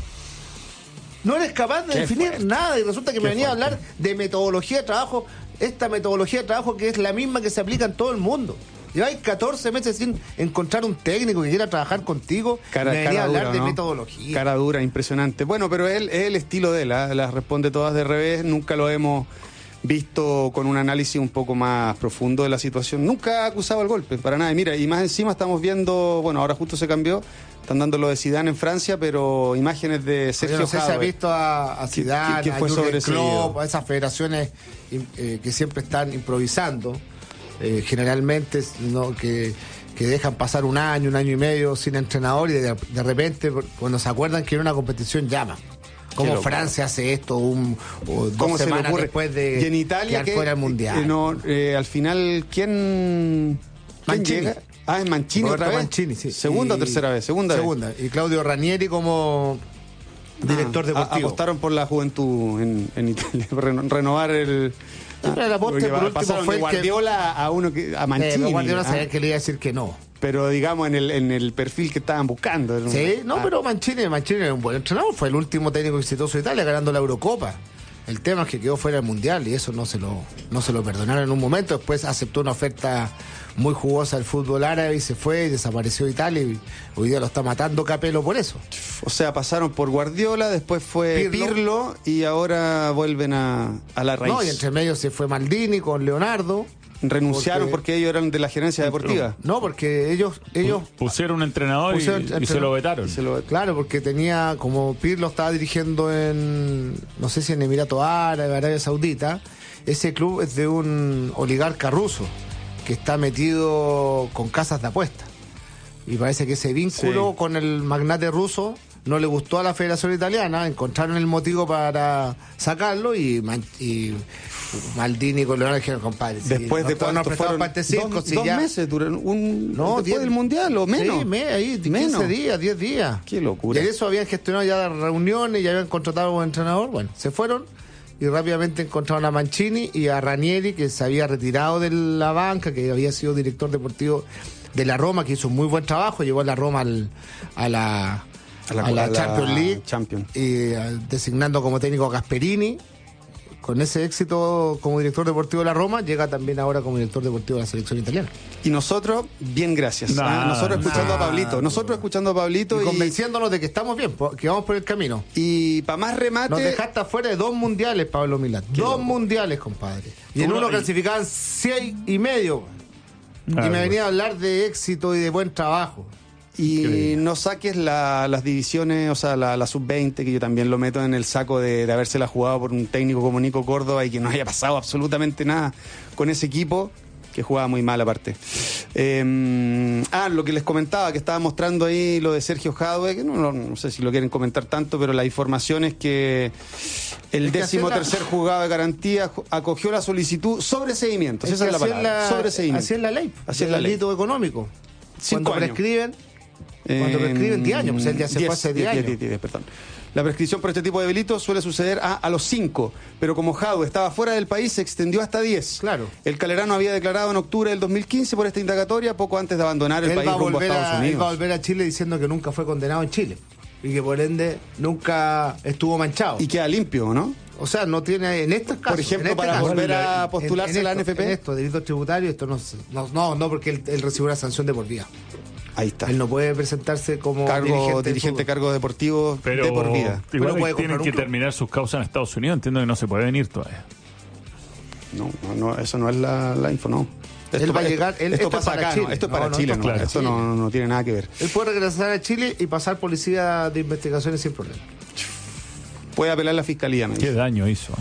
No eres capaz de Qué definir fuerte. nada y resulta que me Qué venía fuerte. a hablar de metodología de trabajo, esta metodología de trabajo que es la misma que se aplica en todo el mundo. Lleváis catorce meses sin encontrar un técnico que quiera trabajar contigo Cara, y me venía cara a hablar dura, de ¿no? metodología. Cara dura, impresionante. Bueno, pero él es el estilo de él, ¿ah? Las responde todas de revés. Nunca lo hemos visto con un análisis un poco más profundo de la situación. Nunca ha acusado el golpe, para nada. Y mira, y más encima estamos viendo, bueno, ahora justo se cambió, están dando lo de Zidane en Francia, pero imágenes de Yo Sergio no sé si ha Jadwe. visto a, a Zidane, que- que fue a Jürgen sobreseído. Klopp, a esas federaciones eh, que siempre están improvisando, eh, generalmente no, que, que dejan pasar un año, un año y medio sin entrenador y de, de repente cuando se acuerdan que era una competición llama. Como locura. Francia hace esto un, o dos ¿Cómo se le semanas ocurre? después de y en Italia quedar que fuera del Mundial. eh, no, eh, al final quién ¿Quién Mancini. llega? Ah, es Mancini Roberto otra vez. Mancini, sí. ¿Segunda Y- o tercera vez? Segunda, Segunda. vez. Y Claudio Ranieri como director Ah, deportivo. a- apostaron por la juventud en, en Italia, por reno- renovar el... pero el aposte porque por último pasaron fue de el que- Guardiola a uno que a Eh, Mancini. pero Guardiola ah, sabía que le iba a decir que no. Pero digamos en el, en el perfil que estaban buscando. Era un- Sí, no, ah, pero Mancini, Mancini era un buen entrenador, fue el último técnico exitoso de Italia ganando la Eurocopa. El tema es que quedó fuera del Mundial y eso no se lo, no se lo perdonaron en un momento. Después aceptó una oferta muy jugosa del fútbol árabe y se fue y desapareció de Italia y hoy día lo está matando Capello por eso. O sea, pasaron por Guardiola, después fue Pirlo. Pirlo, y ahora vuelven a, a la raíz. No, y entre medio se fue Maldini con Leonardo. Renunciaron porque... porque- ellos eran de la gerencia deportiva. No, porque ellos, ellos Pusieron un entrenador y- Pusieron y, entrenador. se lo vetaron. Se lo- Claro, porque tenía, como Pirlo estaba dirigiendo en, no sé si en Emiratos Árabes, Arabia Saudita, ese club es de un oligarca ruso que está metido con casas de apuestas. Y parece que ese vínculo Sí. con el magnate ruso no le gustó a la Federación Italiana, encontraron el motivo para sacarlo y, Man- y Maldini con Leonardo dijeron, compadre, si Después de nosotros nos cuánto prestamos fueron para este circo, dos, si dos ya- meses duraron un No, después diez- del mundial o menos. Sí, me, ahí, quince Menos. días, diez días. Qué locura. Y en eso habían gestionado ya las reuniones, ya habían contratado a un entrenador. Bueno, se fueron y rápidamente encontraron a Mancini y a Ranieri, que se había retirado de la banca, que había sido director deportivo de la Roma, que hizo un muy buen trabajo, llevó a la Roma al- a la, A la- a la a la Champions League, Champions. y, eh, designando como técnico a Gasperini. Con ese éxito como director deportivo de la Roma, llega también ahora como director deportivo de la selección italiana. Y nosotros, bien, gracias. Nada, Ah, nosotros escuchando nada. a Pablito. Nosotros escuchando a Pablito Y y, convenciéndonos de que estamos bien, po- que vamos por el camino. y para más remate. Nos dejaste afuera de dos mundiales, Pablo Milán. Dos loco. mundiales, compadre. Y en Uno- uno clasificaban seis y medio. Ah, y me pues. venía a hablar de éxito y de buen trabajo. Y Increíble. no saques la- las divisiones, o sea, la, la sub veinte, que yo también lo meto en el saco de, de habérsela jugado por un técnico como Nico Córdoba y que no haya pasado absolutamente nada con ese equipo, que jugaba muy mal aparte. Eh, ah, lo que les comentaba, que estaba mostrando ahí lo de Sergio Jadwe, que no, no, no sé si lo quieren comentar tanto, pero la información es que el Es que décimo así es la- tercer juzgado de garantía ju- acogió la solicitud sobre seguimientos. Esa que es la así palabra. sobre seguimientos. así es la ley. Así es el la ley. delito económico. Cinco Cuando años. prescriben, cuando prescriben diez años, pues él ya se fue diez, hace diez diez, años. diez, diez, perdón. La prescripción por este tipo de delitos suele suceder a, a los cinco, pero como Jadwe estaba fuera del país, se extendió hasta diez. Claro. El Calerano había declarado en octubre del dos mil quince por esta indagatoria, poco antes de abandonar el Él país va, a rumbo a volver Estados a, él Unidos. va a volver a Chile diciendo que nunca fue condenado en Chile. Y que por ende nunca estuvo manchado. Y queda limpio, ¿no? O sea, no tiene en estos casos. Por ejemplo, en este para caso, volver a en- postularse en a la esto- N F P. En esto, delitos tributarios, esto no, se- no, no, no, porque él, él recibió una sanción de por vida. Ahí está. Él no puede presentarse como Cargo, dirigente, dirigente, del fútbol. cargo deportivo Pero de por vida. Pero igual puede tienen comprar un que club. terminar sus causas en Estados Unidos. Entiendo que no se puede venir todavía. No, no, no, eso no es la, la info, no. Él va a llegar- él- esto esto es pasa para acá, Chile. ¿no? Esto es No, para no, Chile, esto es no. para Esto Chile. no, no tiene nada que ver. Él puede regresar a Chile y pasar policía de investigaciones sin problema. Puede apelar la fiscalía, me Qué dice. daño hizo.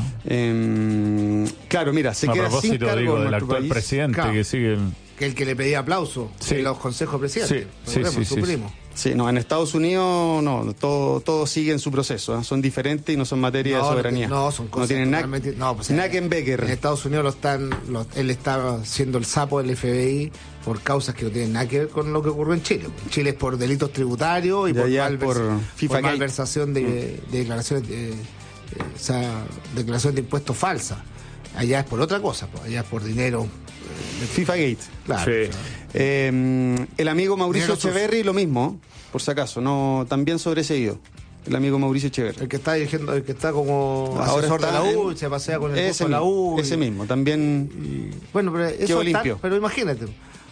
Eh, claro, mira, se a queda sin propósito, cargo digo, en del nuestro actual país. presidente Claro. que sigue el... Que el que le pedía aplauso Sí. en los consejos presidentes. Sí, sí, sí, su sí, primo. Sí, no, en Estados Unidos no, todo, todo sigue en su proceso, ¿eh? Son diferentes y no son materia No, de soberanía. No, son cosas No tienen nada. totalmente- no, pues, Nackenbecker. En Estados Unidos lo están, lo- él está siendo el sapo del F B I por causas que no tienen nada que ver con lo que ocurrió en Chile. En Chile es por delitos tributarios y Y por, allá malvers- por FIFA por Gate. malversación de, de declaraciones, de, eh, o sea, declaración de impuestos falsas. Allá es por otra cosa, pues, allá es por dinero. FIFA Gate. Claro. Sí. o sea, Eh, el amigo Mauricio Dinero sucio. Echeverry, lo mismo, por si acaso, no, también sobreseído. El amigo Mauricio Echeverry. el que está dirigiendo, el que está como Ahora asesor de está la U, en- se pasea con el ese buzo de la mismo, U. y- ese mismo, también. y- bueno, pero eso Quedó está- limpio. pero imagínate,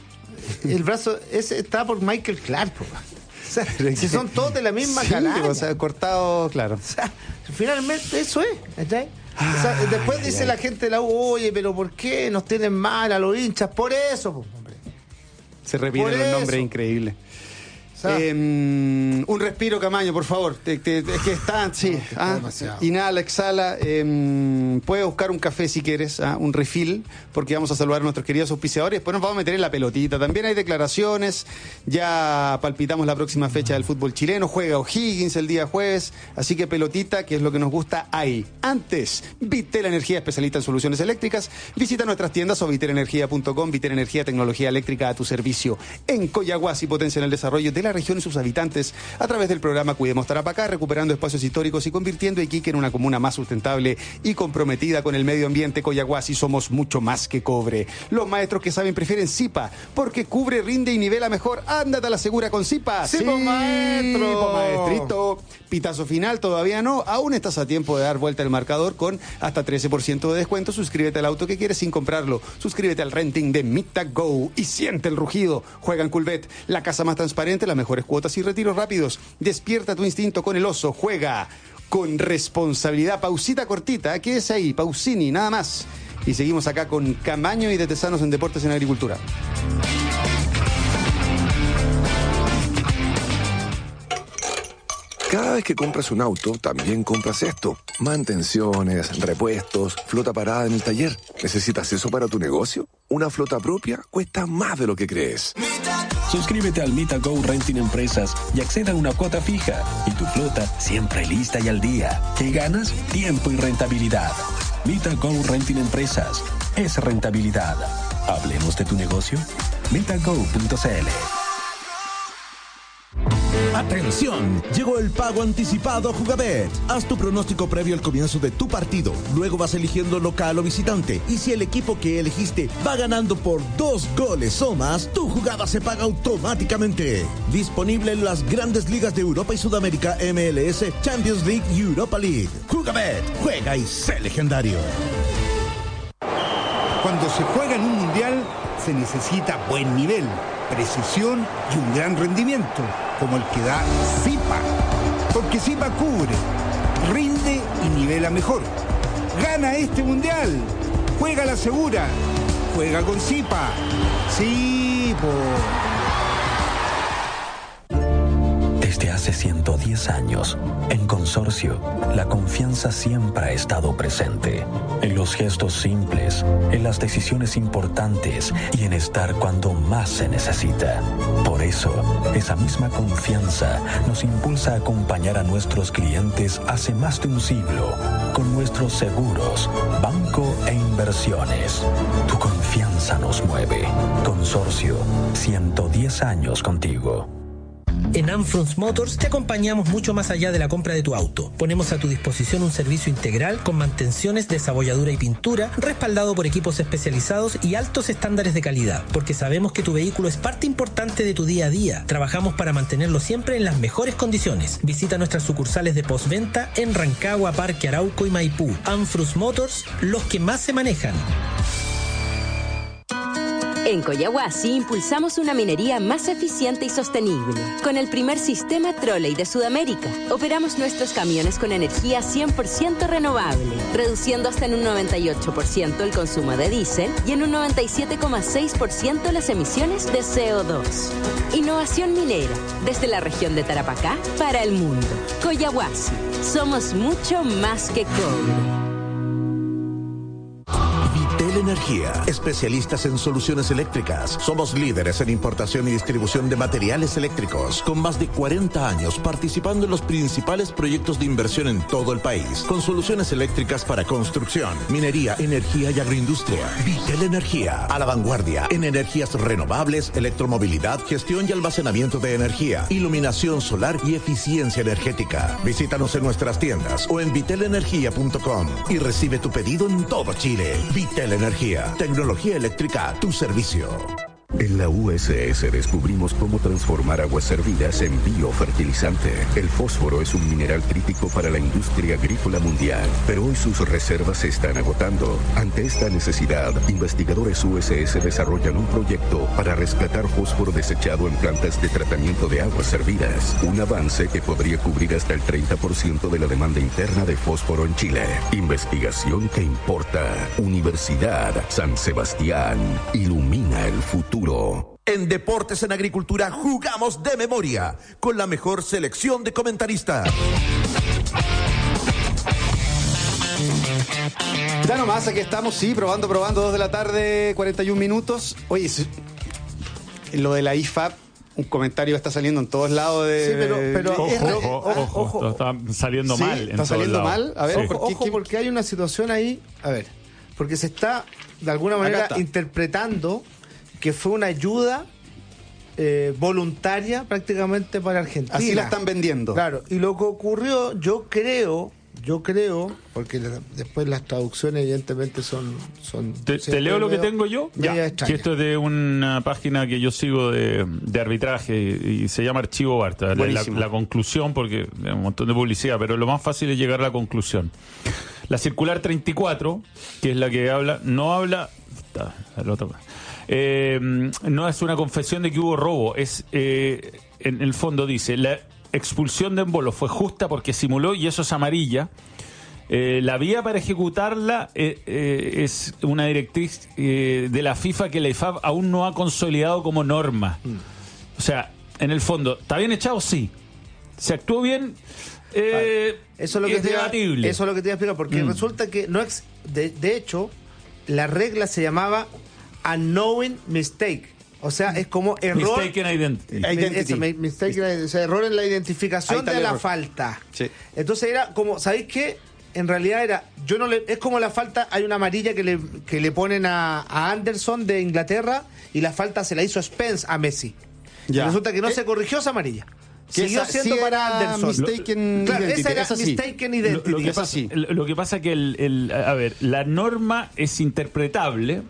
el brazo ese está por Michael Clark, po. O sea, si son todos de la misma Sí, calaña. o sea, cortado, claro. O sea, finalmente eso es, ¿cachai? O sea, después dice la gente de la U, oye, pero ¿por qué nos tienen mal a los hinchas? Por eso, po, hombre. Se repiten Por los nombres eso. increíbles. Eh, un respiro, Camaño, por favor. Te, te, es que está, sí. No, ah, demasiado. inhala, exhala. Eh, puedes buscar un café si quieres, ah, un refill, porque vamos a saludar a nuestros queridos auspiciadores. Después nos vamos a meter en la pelotita. También hay declaraciones. Ya palpitamos la próxima fecha del fútbol chileno. Juega O'Higgins el día jueves. Así que pelotita, que es lo que nos gusta ahí. Antes, Vitel Energía, especialista en soluciones eléctricas. Visita nuestras tiendas o vitel energía punto com. Vitel Energía, tecnología eléctrica a tu servicio. En Coyahuasi potencian el desarrollo de la región y sus habitantes a través del programa Cuidemos Tarapacá, recuperando espacios históricos y convirtiendo a Iquique en una comuna más sustentable y comprometida con el medio ambiente. Coyahuasi, somos mucho más que cobre. Los maestros que saben prefieren Zipa, porque cubre, rinde y nivela mejor. Ándate a la segura con Zipa. Sí, po, maestro. po, maestrito. Pitazo final, todavía no. Aún estás a tiempo de dar vuelta al marcador con hasta trece por ciento de descuento. Suscríbete al auto que quieres sin comprarlo. Suscríbete al renting de Mita Go y siente el rugido. Juega en Coolbet, la casa más transparente, las mejores cuotas y retiros rápidos. Despierta tu instinto con el oso. Juega con responsabilidad. Pausita cortita. ¿Qué es ahí? Pausini, nada más. Y seguimos acá con Camaño y de Tesanos en Deportes en Agricultura. Cada vez que compras un auto, también compras esto. Mantenciones, repuestos, flota parada en el taller. ¿Necesitas eso para tu negocio? Una flota propia cuesta más de lo que crees. Suscríbete al Mita Go Renting Empresas y acceda a una cuota fija. Y tu flota siempre lista y al día. ¿Qué ganas? Tiempo y rentabilidad. Mita Go Renting Empresas. Es rentabilidad. Hablemos de tu negocio. mitago punto c l. ¡Atención! Llegó el pago anticipado Jugabet. Haz tu pronóstico previo al comienzo de tu partido. Luego vas eligiendo local o visitante. Y si el equipo que elegiste va ganando por dos goles o más, tu jugada se paga automáticamente. Disponible en las grandes ligas de Europa y Sudamérica, M L S, Champions League y Europa League. Jugabet, juega y sé legendario. Cuando se juega en un mundial, se necesita buen nivel, precisión y un gran rendimiento, como el que da Zipa. Porque Zipa cubre, rinde y nivela mejor. Gana este mundial. Juega la segura. Juega con Zipa. Sí, po. Desde hace ciento diez años, en Consorcio, la confianza siempre ha estado presente. En los gestos simples, en las decisiones importantes y en estar cuando más se necesita. Por eso, esa misma confianza nos impulsa a acompañar a nuestros clientes hace más de un siglo con nuestros seguros, banco e inversiones. Tu confianza nos mueve. Consorcio, ciento diez años contigo. En Amfrons Motors te acompañamos mucho más allá de la compra de tu auto. Ponemos a tu disposición un servicio integral con mantenciones, desabolladura y pintura, respaldado por equipos especializados y altos estándares de calidad, porque sabemos que tu vehículo es parte importante de tu día a día. Trabajamos para mantenerlo siempre en las mejores condiciones. Visita nuestras sucursales de postventa en Rancagua, Parque Arauco y Maipú. Amfrons Motors, los que más se manejan. En Coyahuasi impulsamos una minería más eficiente y sostenible. Con el primer sistema Trolley de Sudamérica, operamos nuestros camiones con energía cien por ciento renovable, reduciendo hasta en un noventa y ocho por ciento el consumo de diésel y en un noventa y siete coma seis por ciento las emisiones de C O dos. Innovación minera, desde la región de Tarapacá para el mundo. Coyahuasi, somos mucho más que cobre. Energía, especialistas en soluciones eléctricas. Somos líderes en importación y distribución de materiales eléctricos, con más de cuarenta años participando en los principales proyectos de inversión en todo el país, con soluciones eléctricas para construcción, minería, energía y agroindustria. Vitel Energía, a la vanguardia en energías renovables, electromovilidad, gestión y almacenamiento de energía, iluminación solar y eficiencia energética. Visítanos en nuestras tiendas o en vitel energía punto com y recibe tu pedido en todo Chile. Vitel Energía. Tecnología eléctrica a tu servicio. En la U S S descubrimos cómo transformar aguas servidas en biofertilizante. El fósforo es un mineral crítico para la industria agrícola mundial, pero hoy sus reservas se están agotando. Ante esta necesidad, investigadores U S S desarrollan un proyecto para rescatar fósforo desechado en plantas de tratamiento de aguas servidas. Un avance que podría cubrir hasta el treinta por ciento de la demanda interna de fósforo en Chile. Investigación que importa. Universidad San Sebastián. Ilumina el futuro. En Deportes en Agricultura jugamos de memoria con la mejor selección de comentaristas. Ya nomás, aquí estamos, sí, probando, probando, dos de la tarde, cuarenta y un minutos. Oye, lo de la I F A B, un comentario está saliendo en todos lados de... Sí, pero... pero ojo, es, ojo, ojo, ojo, está saliendo sí, mal. Está saliendo mal. A ver, ojo, ¿por qué, ojo qué? porque hay una situación ahí, a ver, porque se está de alguna manera interpretando que fue una ayuda eh, voluntaria prácticamente para Argentina. Así la están vendiendo. Claro, y lo que ocurrió, yo creo... Yo creo, porque la, después las traducciones evidentemente son... son te, te leo lo que tengo yo, ya, que esto es de una página que yo sigo de, de arbitraje y, y se llama Archivo Barta. La, la, la conclusión, porque hay un montón de publicidad, pero lo más fácil es llegar a la conclusión. La circular treinta y cuatro, que es la que habla, no habla... Está, el otro, eh, no es una confesión de que hubo robo, es eh, en el fondo dice... la expulsión de Embolo fue justa porque simuló y eso es amarilla. Eh, la vía para ejecutarla eh, eh, es una directriz eh, de la FIFA que la I F A B aún no ha consolidado como norma. Mm. O sea, en el fondo, ¿está bien echado? Sí. ¿Se actuó bien? Eh, eso es lo que es te debatible. Iba, eso es lo que te iba a explicar, porque mm. resulta que no ex, de, de hecho, la regla se llamaba unknowing mistake. O sea, es como error... Mistaken identity. Eso, mistaken, o sea, error en la identificación de la error. falta. Sí. Entonces era como, ¿sabéis qué? En realidad era, yo no le, es como la falta, hay una amarilla que le, que le ponen a, a Anderson de Inglaterra y la falta se la hizo Spence a Messi. Ya. Y resulta que no ¿Eh? se corrigió esa amarilla. Siguió esa, siendo sí para Anderson. Mistaken claro, identity. Esa era es mistaken identity. Lo, lo, que pasa, lo que pasa que el, el, a ver, la norma es interpretable.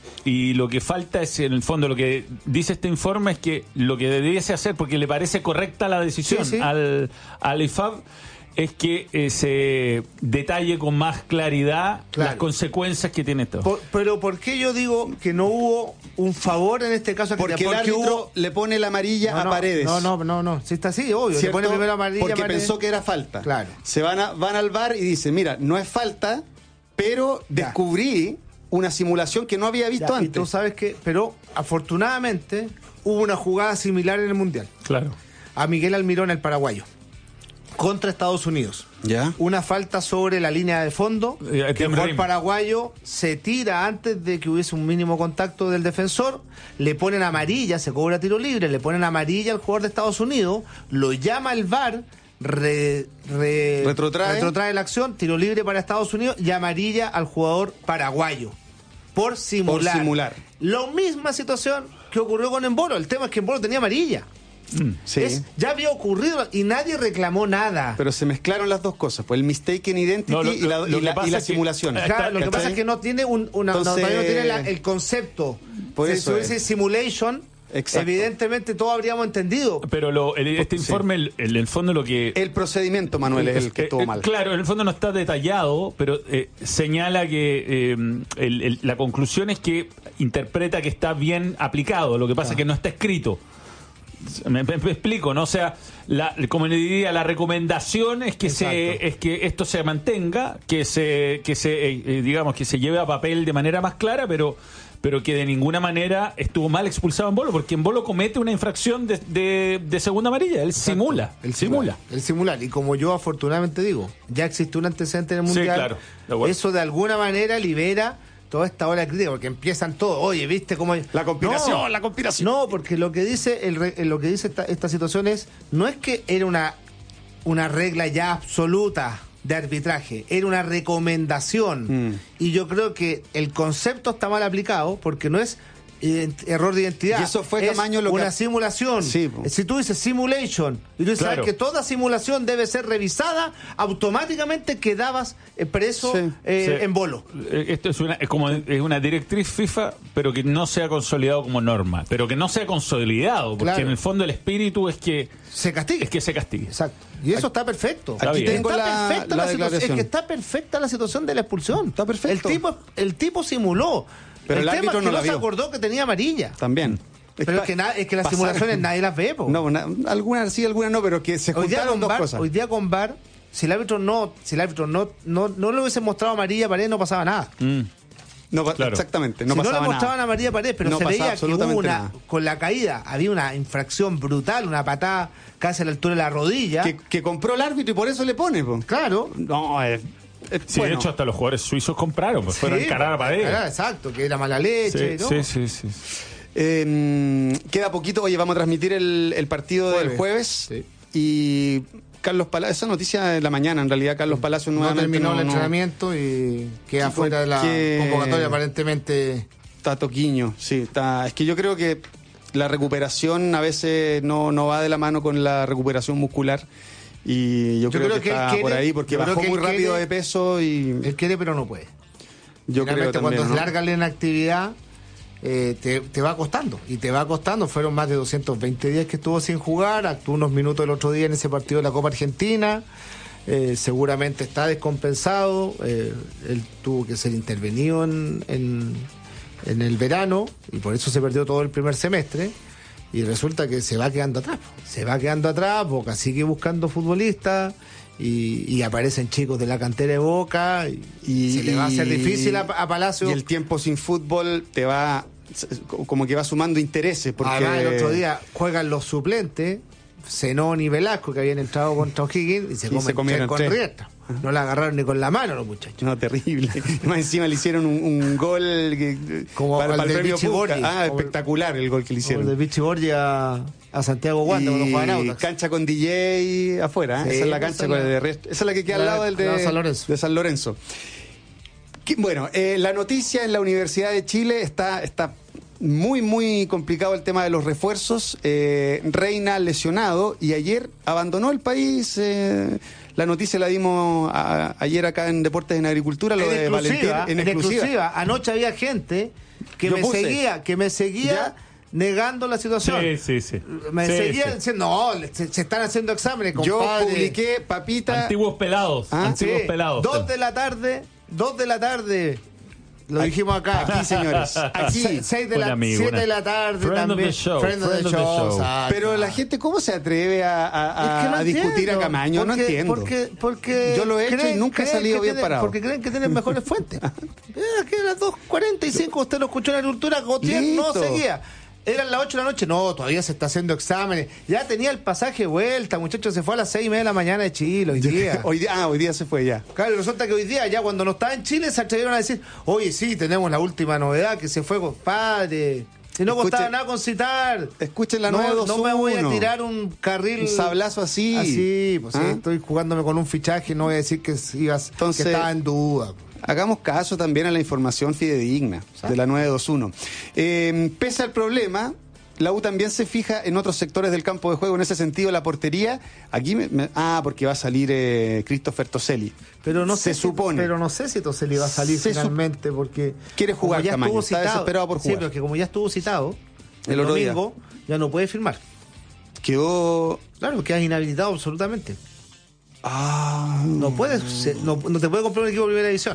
Y lo que falta es, en el fondo, lo que dice este informe es que lo que debiese hacer, porque le parece correcta la decisión sí, sí. al, al I F A B, es que eh, se detalle con más claridad claro. las consecuencias que tiene esto. Por, pero ¿por qué yo digo que no hubo un favor en este caso? Porque, porque el árbitro hubo... le pone la amarilla no, no, a Paredes. No, no, no, no. Si está así, obvio. ¿Cierto? Le pone primero amarilla porque a Paredes. pensó que era falta. Claro. Se van, a, van al V A R y dicen, mira, no es falta, pero ya. descubrí una simulación que no había visto ya, antes. Y tú sabes que, pero afortunadamente hubo una jugada similar en el Mundial. Claro. A Miguel Almirón, el paraguayo, contra Estados Unidos. Ya. Una falta sobre la línea de fondo, eh, que el paraguayo se tira antes de que hubiese un mínimo contacto del defensor, le ponen amarilla, se cobra tiro libre, le ponen amarilla al jugador de Estados Unidos, lo llama el V A R, Re, re, retrotrae. retrotrae la acción, tiro libre para Estados Unidos y amarilla al jugador paraguayo por simular. Por simular. La misma situación que ocurrió con Embolo. El tema es que Embolo tenía amarilla. Mm, sí. Es, ya había ocurrido y nadie reclamó nada. Pero se mezclaron las dos cosas, pues el mistaken identity no, lo, y la, lo, y lo la, y la que, simulación. Claro, lo que pasa es que no tiene un, una, Entonces, no, no tiene la, el concepto. Por si eso tuviese simulation, exacto. Evidentemente todos habríamos entendido. Pero lo, el, este sí. informe, en el, el fondo lo que... El procedimiento, Manuel, es el que estuvo eh, mal. Claro, en el fondo no está detallado, pero eh, señala que eh, el, el, la conclusión es que interpreta que está bien aplicado, lo que pasa es ah. que no está escrito. Me, me, me explico, ¿no? O sea, la, como le diría, la recomendación es que se, es que esto se mantenga, que se, que se eh, digamos, que se lleve a papel de manera más clara, pero pero que de ninguna manera estuvo mal expulsado en Embolo, porque Embolo comete una infracción de, de, de segunda amarilla, él Exacto. simula, él simula. El simular, y como yo afortunadamente digo, ya existe un antecedente en el Mundial, sí, claro, de eso de alguna manera libera toda esta ola de crítica, porque empiezan todos, oye, ¿viste cómo hay? La conspiración, no, la conspiración. No, porque lo que dice el, lo que dice esta, esta situación es, no es que era una, una regla ya absoluta de arbitraje, era una recomendación. Mm. Y yo creo que el concepto está mal aplicado, porque no es error de identidad. Y eso fue es Camaño lo una que... simulación. Sí, si tú dices simulation y tú dices claro. que toda simulación debe ser revisada, automáticamente quedabas preso sí, eh, sí. en Bolo. Esto es una es como es una directriz FIFA, pero que no se ha consolidado como norma, pero que no se ha consolidado, porque claro. en el fondo el espíritu es que se castigue. Es que se castigue. Exacto. Y eso está perfecto. Aquí está tengo está la, perfecta la, la declaración. Es que está perfecta la situación de la expulsión. Está perfecto. El tipo, el tipo simuló. Pero el, el árbitro tema es que no, no la se vio. acordó que tenía amarilla. También. Pero es que, na, es que las pasar. simulaciones nadie las ve, po. No, na, algunas sí, algunas no, pero que se juntaron dos bar, cosas. Hoy día con V A R, si el árbitro no, si el árbitro no, no, no le hubiese mostrado amarilla a Paredes, no pasaba nada. Mm. No, Claro. Exactamente, no si pasaba no le nada. mostraban a María Paredes, pero No se pasaba veía que hubo absolutamente una, nada. con la caída, había una infracción brutal, una patada casi a la altura de la rodilla. Que, que compró el árbitro y por eso le pone, po. Claro. No, es... es- Sí, bueno. de hecho, hasta los jugadores suizos compraron, pues fueron a encarar a Paredes. Encarar, exacto, que era mala leche. Sí, ¿no? sí, sí, sí. Eh, queda poquito, oye, vamos a transmitir el, el partido Jueves. del jueves. Y Carlos Palacios, esa noticia de la mañana, en realidad, Carlos Palacios No nuevamente terminó no- el no- entrenamiento y queda Sí, fuera de la porque- convocatoria aparentemente. Está toquiño, sí. Está, es que yo creo que la recuperación a veces no, no va de la mano con la recuperación muscular. Y yo, Yo creo, creo que, que él está quiere- por ahí porque yo creo bajó que muy él rápido quiere- de peso y Él quiere, pero no puede. yo creo Realmente también, cuando ¿no? es larga la inactividad, eh, te, te va costando. Y te va costando. Fueron más de doscientos veinte días que estuvo sin jugar. Actuó unos minutos el otro día en ese partido de la Copa Argentina. Eh, seguramente está descompensado. Eh, él tuvo que ser intervenido en, en, en el verano y por eso se perdió todo el primer semestre. Y resulta que se va quedando atrás. Se va quedando atrás. Boca sigue buscando futbolistas. Y, y aparecen chicos de la cantera de Boca. Y, Y- se le va a hacer y- difícil a, a Palacio. Y el tiempo sin fútbol te va como que va sumando intereses porque Además, el otro día juegan los suplentes, Zenón y Velasco, que habían entrado contra O'Higgins, y se Y comen se comieron tres con tres. rieta. No la agarraron ni con la mano los muchachos. no, terrible. Más encima le hicieron un, un gol que, Como para, el para el de premio Vichy Pucca. Borghi. Ah, Como- espectacular el gol que le Como el hicieron. de Vichy Borghi a, a Santiago Wander cuando juegan Y Audax. cancha con D J afuera, ¿eh? Sí, esa es la esa cancha es con la- el de resto. Esa es la que queda al la- lado del de, la de San Lorenzo. de San Lorenzo. Que, bueno, eh, la noticia en la Universidad de Chile está, está muy, muy complicado el tema de los refuerzos. Eh, Reina lesionado y ayer abandonó el país. eh, la noticia la dimos a- ayer acá en Deportes en Agricultura, lo En de Valentín. exclusiva, en exclusiva. Anoche había gente que Yo me puse. seguía, que me seguía ¿Ya? negando la situación. Sí, sí, sí. Me Sí, seguía sí. diciendo, no, se, se están haciendo exámenes, Yo compadre. publiqué, papita. Antiguos pelados. Ah, antiguos Sí, pelados. Dos de la tarde, dos de la tarde. Lo dijimos acá. Aquí, señores. Aquí. Se- seis de Buen la, amigo, siete buena- de la tarde Friend of también. the show, Friend of the friend of the show, show. exacto. Pero la gente, ¿cómo se atreve a, a- Es que no a discutir entiendo, a Camaño? No porque- entiendo. Porque, porque Yo lo he hecho y creen- nunca he creen salido que bien tienen- parado. Porque creen que tienen mejores fuentes. Era que a las dos cuarenta y cinco usted lo escuchó en la agricultura, Gautier no Listo. seguía. Eran las ocho de la noche, no, todavía se está haciendo exámenes. Ya tenía el pasaje de vuelta, muchachos, se fue a las seis y media de la mañana de Chile hoy día. Hoy día, ah, hoy día se fue ya. Claro, resulta que hoy día, ya cuando no estaba en Chile, se atrevieron a decir, oye, sí, tenemos la última novedad, que se fue, compadre. Si no Escuche- costaba nada con citar. Escuchen la no, nueve no me voy a dos uno. tirar un carril. Un sablazo así. Así, pues sí, ¿Ah? estoy jugándome con un fichaje, no voy a decir que, ibas, Entonces- que estaba en duda. Hagamos caso también a la información fidedigna de la nueve dos uno. Eh, pese al problema, la U también se fija en otros sectores del campo de juego. En ese sentido, la portería, aquí me- me- ah, porque va a salir eh, Christopher Toselli. Pero no se sé supone. Si, pero no sé si Toselli va a salir Se sup- finalmente, porque Quiere jugar, como ya Camaño, estuvo está citado, desesperado por Sí, jugar. pero que como ya estuvo citado el, El otro día. domingo, ya no puede firmar. Quedó. Claro, quedas inhabilitado absolutamente. Ah. No puedes, se- no, no te puede comprar un equipo de primera división.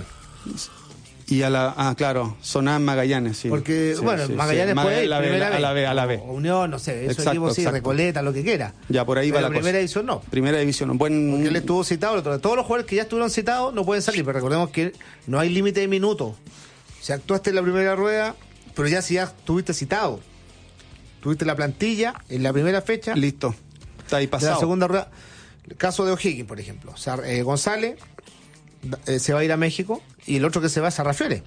Y a la. Ah, claro, Sonán Magallanes, sí. Porque, Sí, bueno, sí, Magallanes sí. puede ir, a la B, primera a la B, a la B. O Unión, no sé, esos Exacto, equipos sí, exacto. Recoleta, lo que quiera. Ya, por ahí va Pero la primera cosa. división no. Primera división, un buen. Porque él estuvo citado, el otro- todos los jugadores que ya estuvieron citados no pueden salir, pero recordemos que no hay límite de minutos. Si actuaste en la primera rueda, pero ya si ya estuviste citado, tuviste la plantilla en la primera fecha, Listo. Está ahí de pasado. la segunda rueda. El caso de O'Higgins, por ejemplo. O sea, eh, González eh, se va a ir a México y el otro que se va es Sarrafiore.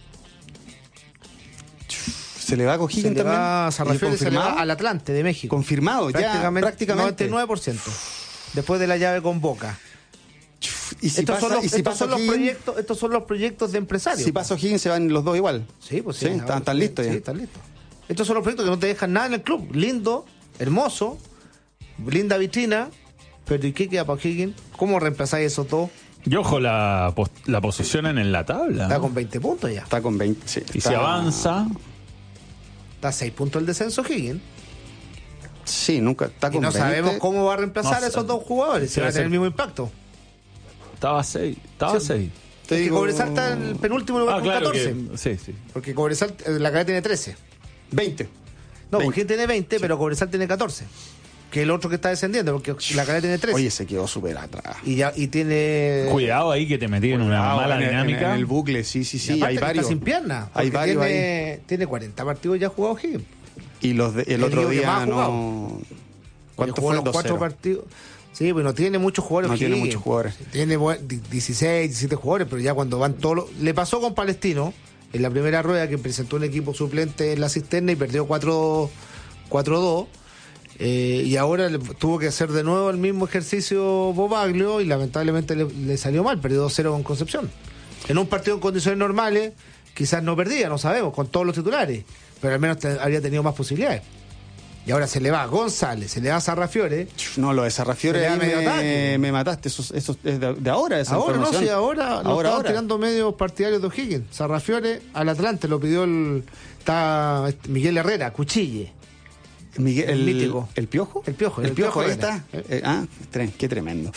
Se le va a Se O'Higgins le también. va a Sarrafiore, ¿Y se le va confirmado? al Atlante de México. Confirmado, ya prácticamente, prácticamente. noventa y nueve por ciento. Después de la llave con Boca. Y si estos pasa, son, los, y si estos pasa son los O'Higgins, proyectos, estos son los proyectos de empresarios. si pasa O'Higgins se van los dos igual. Sí, pues sí. Sí, ahora están- están sí, listos ya. Sí, están listos. Estos son los proyectos que no te dejan nada en el club. Lindo, hermoso, linda vitrina, pero ¿y qué queda para O'Higgins? ¿Cómo reemplazáis esos dos? Y ojo, la, pos- la posición en la tabla. Está ¿no? con veinte puntos ya. Está con veinte. Sí, Y está- si avanza, Está a seis puntos el descenso O'Higgins. Sí, nunca. Está Y con no veinte. sabemos cómo va a reemplazar No a sé. esos dos jugadores. Si Sí, va a sí. tener el mismo impacto. estaba a seis. Estaba a Sí. seis. Te Es que digo- Cobresal está en el penúltimo lugar Ah, con claro. catorce. Que, sí, sí. Porque Cobresal, eh, la cadena tiene trece. veinte. No, veinte. O'Higgins tiene veinte, pero Cobresal tiene catorce. que el otro que está descendiendo, porque La Calera tiene tres. Oye, se quedó súper atrás. Y ya y tiene... Cuidado ahí que te metí en una mala en el, dinámica. En el bucle, sí, sí, sí. Hay Hay varios. Está sin pierna. Hay varios tiene, ahí. tiene cuarenta partidos ya jugados Higgins. Y los de, el, El otro que día más ha jugado. no... ¿Cuánto Jugó fue el los dos cuatro cero? partidos. Sí, pues no tiene muchos jugadores. No tiene Higgins. muchos jugadores. Tiene buen- di- dieciséis, diecisiete jugadores, pero ya cuando van todos los... Le pasó con Palestino en la primera rueda, que presentó un equipo suplente en la cisterna y perdió cuatro dos. Eh, y ahora le- tuvo que hacer de nuevo el mismo ejercicio Bobaglio y lamentablemente le, le salió mal, perdió dos cero con Concepción. En un partido en condiciones normales, quizás no perdía, no sabemos, con todos los titulares, pero al menos te- habría tenido más posibilidades. Y ahora se le va a González, se le va a Sarrafiore. No, lo de Sarrafiore Se le ahí da medio me, ataque. me mataste. Eso, eso es de, de ahora, esa Ahora no, información. sí, ahora lo ahora, estaban ahora. tirando medios partidarios de O'Higgins. Sarrafiore al Atlante, lo pidió el está este, Miguel Herrera, Cuchille. Miguel, el el, mítico. ¿El Piojo? El Piojo, El, el Piojo, Piojo ahí Herrera. está. Eh, ah, tre- qué tremendo.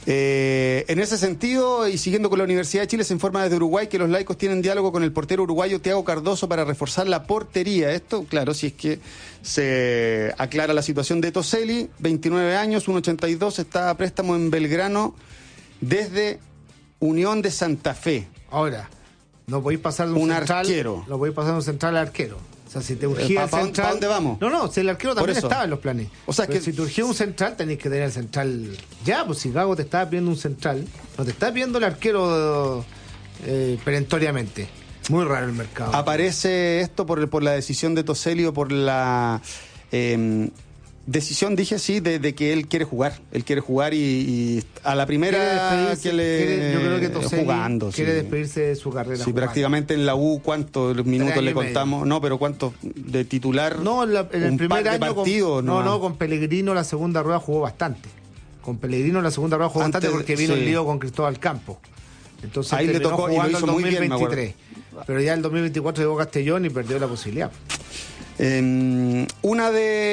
Eh, en ese sentido, y siguiendo con la Universidad de Chile, se informa desde Uruguay que los laicos tienen diálogo con el portero uruguayo Thiago Cardoso para reforzar la portería. Esto, claro, si es que se aclara la situación de Toselli, veintinueve años, uno ochenta y dos, está a préstamo en Belgrano desde Unión de Santa Fe. Ahora, no podéis pasar de un, Un central. arquero. No podéis pasar de un central al arquero. O sea, si te urgía ¿Pa- el pa- central. pa dónde vamos? No, no, si el arquero Por también eso. estaba en los planes. O sea, Pero que- si te urgía un central, tenéis que tener el central. Ya, pues si Gago te estaba pidiendo un central, no te está pidiendo el arquero eh, perentoriamente. Muy raro el mercado. Aparece esto por, por la decisión de Toselli o por la eh, decisión, dije sí, de, de que él quiere jugar. Él quiere jugar y, y a la Quiere primera despedirse- que le quiere- yo creo que Toselli jugando. quiere sí. despedirse de su carrera. Sí, jugando. prácticamente en la U, ¿cuántos minutos años le y medio. contamos? No, pero ¿cuántos de titular? No, en, la- en el Un primer par de año. partidos, con, no, nomás. no, con Pellegrino la segunda rueda jugó bastante. Con Pellegrino la segunda rueda jugó Antes bastante de- porque vino sí. el lío con Cristóbal Campo. Entonces Ahí le terminó tocó y lo jugando hizo el muy bien, me acuerdo. dos mil veintitrés. Pero ya el dos mil veinticuatro llegó Castellón y perdió la posibilidad. Eh, una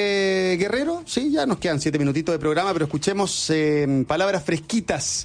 de Guerrero, sí, ya nos quedan siete minutitos de programa, pero escuchemos eh, palabras fresquitas.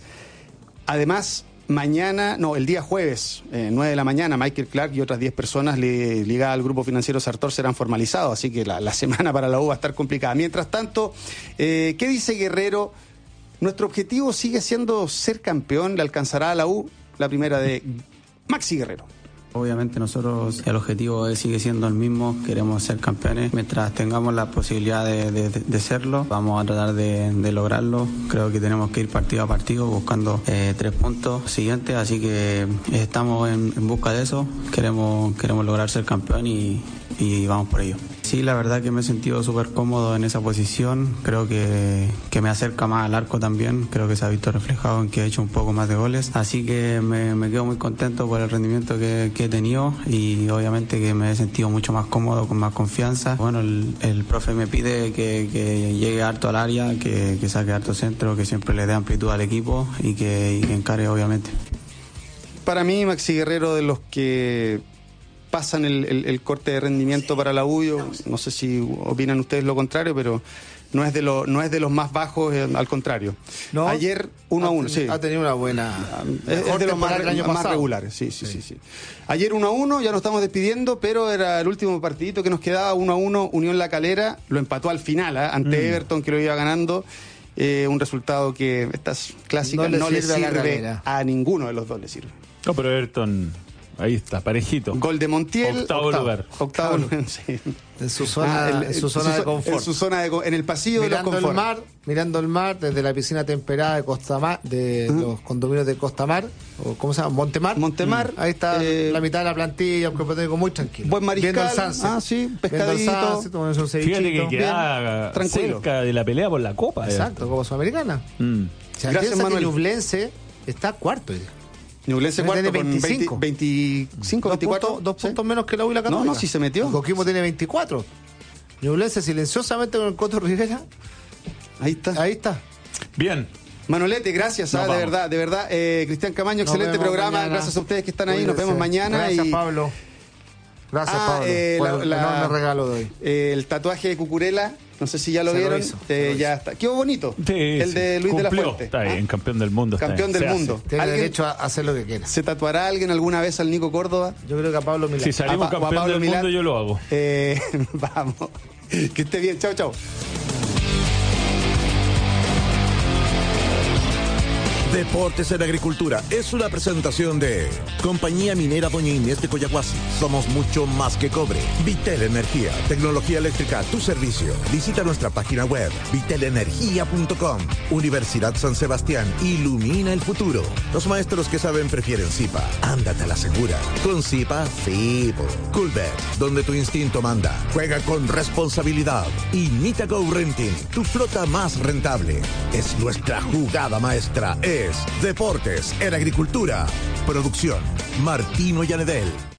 Además, mañana, no, el día jueves, eh, nueve de la mañana, Michael Clark y otras diez personas li- ligadas al Grupo Financiero Sartor serán formalizados, así que la, la semana para la U va a estar complicada. Mientras tanto, eh, ¿qué dice Guerrero? Nuestro objetivo sigue siendo ser campeón, le alcanzará a la U la primera de Maxi Guerrero. Obviamente nosotros el objetivo es- sigue siendo el mismo, queremos ser campeones. Mientras tengamos la posibilidad de, de- de serlo, vamos a tratar de, de lograrlo. Creo que tenemos que ir partido a partido buscando eh, tres puntos siguientes, así que estamos en, en busca de eso. Queremos, queremos lograr ser campeón y, y vamos por ello. Sí, la verdad que me he sentido súper cómodo en esa posición. Creo que, que me acerca más al arco también. Creo que se ha visto reflejado en que he hecho un poco más de goles. Así que me, me quedo muy contento por el rendimiento que, que he tenido y obviamente que me he sentido mucho más cómodo, con más confianza. Bueno, el, el profe me pide que, que llegue harto al área, que, que saque harto centro, que siempre le dé amplitud al equipo y que, y que encare obviamente. Para mí, Maxi Guerrero, de los que pasan el, el- el corte de rendimiento para la U, yo no sé si opinan ustedes lo contrario, pero no es de, lo, no es de los más bajos, eh, al contrario. No, Ayer uno a uno, sí. Ha tenido una buena. Es, es mejor de los más, temporada que el año más pasado. regulares, sí, sí, sí, sí. Ayer uno a uno, ya nos estamos despidiendo, pero era el último partidito que nos quedaba, uno a uno, Unión La Calera, lo empató al final, ¿eh? ante Mm. Everton, que lo iba ganando. Eh, un resultado que estas clásicas No no le le sirve a La sirve Calera. a ninguno de los dos, le sirve. No, pero Everton, ahí está, parejito. Gol de Montiel. Octavo lugar. Octavo lugar, sí. En su zona, Ah, el- en su zona de confort. En su zona de co- en el pasillo de los mirando el confort. mar, mirando el mar desde la piscina temperada de Costa Mar, de los condominios de Costa Mar, o ¿cómo se llama? Montemar. Montemar, Ahí está eh, la mitad de la plantilla, un campo muy tranquilo. Buen mariscal. Viendo el sunset. Ah, sí, Viendo el pescadito. sunset, tomándose un Fíjate que cevichito. queda Bien, tranquilo. cerca de la pelea por la Copa. Exacto, como Sudamericana. Mm. O sea, Gracias, piensa Manuel. que Ñublense está cuarto. hoy día. Ñublense Tiene cuarto con veinticinco. veinte, veinticinco, Dos veinticuatro. puntos, dos Sí. puntos menos que la U y la Católica. No, no, sí se metió. El Coquimbo tiene veinticuatro. Ñublense silenciosamente con el Coto Rivera. Ahí está. Ahí está. Bien. Manolete, gracias, Nos ah, de vamos. verdad, de verdad. Eh, Cristian Camaño, Nos excelente vemos programa. mañana. Gracias a ustedes que están ahí. Nos Cuídense. vemos mañana. Gracias, y Pablo. Gracias, Ah, Pablo. eh, por la- el la- enorme regalo de hoy. eh, el tatuaje de Cucurella, no sé si ya lo Se lo vieron. hizo, Eh, se lo ya está. Quedó bonito. Sí, el sí. de Luis de la Cumplió. Fuente. Está Ah, bien, campeón del mundo. está Campeón bien, del se mundo. Tiene ¿Alguien derecho a hacer lo que quiera. se tatuará alguien alguna vez al Nico Córdoba? Yo creo que a Pablo Milán. hace. Si salimos A Pa- o a campeón Pablo del Milán. mundo, yo lo hago. Eh, vamos. Que esté bien. Chao, chao. Deportes en Agricultura es una presentación de Compañía Minera Doña Inés de Coyahuasi. Somos mucho más que cobre. Vitel Energía, tecnología eléctrica a tu servicio. Visita nuestra página web vitel energía punto com. Universidad San Sebastián, ilumina el futuro. Los maestros que saben prefieren Zipa. Ándate a la segura. Con Zipa, sí. Coolbet, donde tu instinto manda. Juega con responsabilidad. Y Mitago Renting, tu flota más rentable. Es nuestra jugada maestra. Es Deportes en Agricultura. Producción, Martino Yanedel.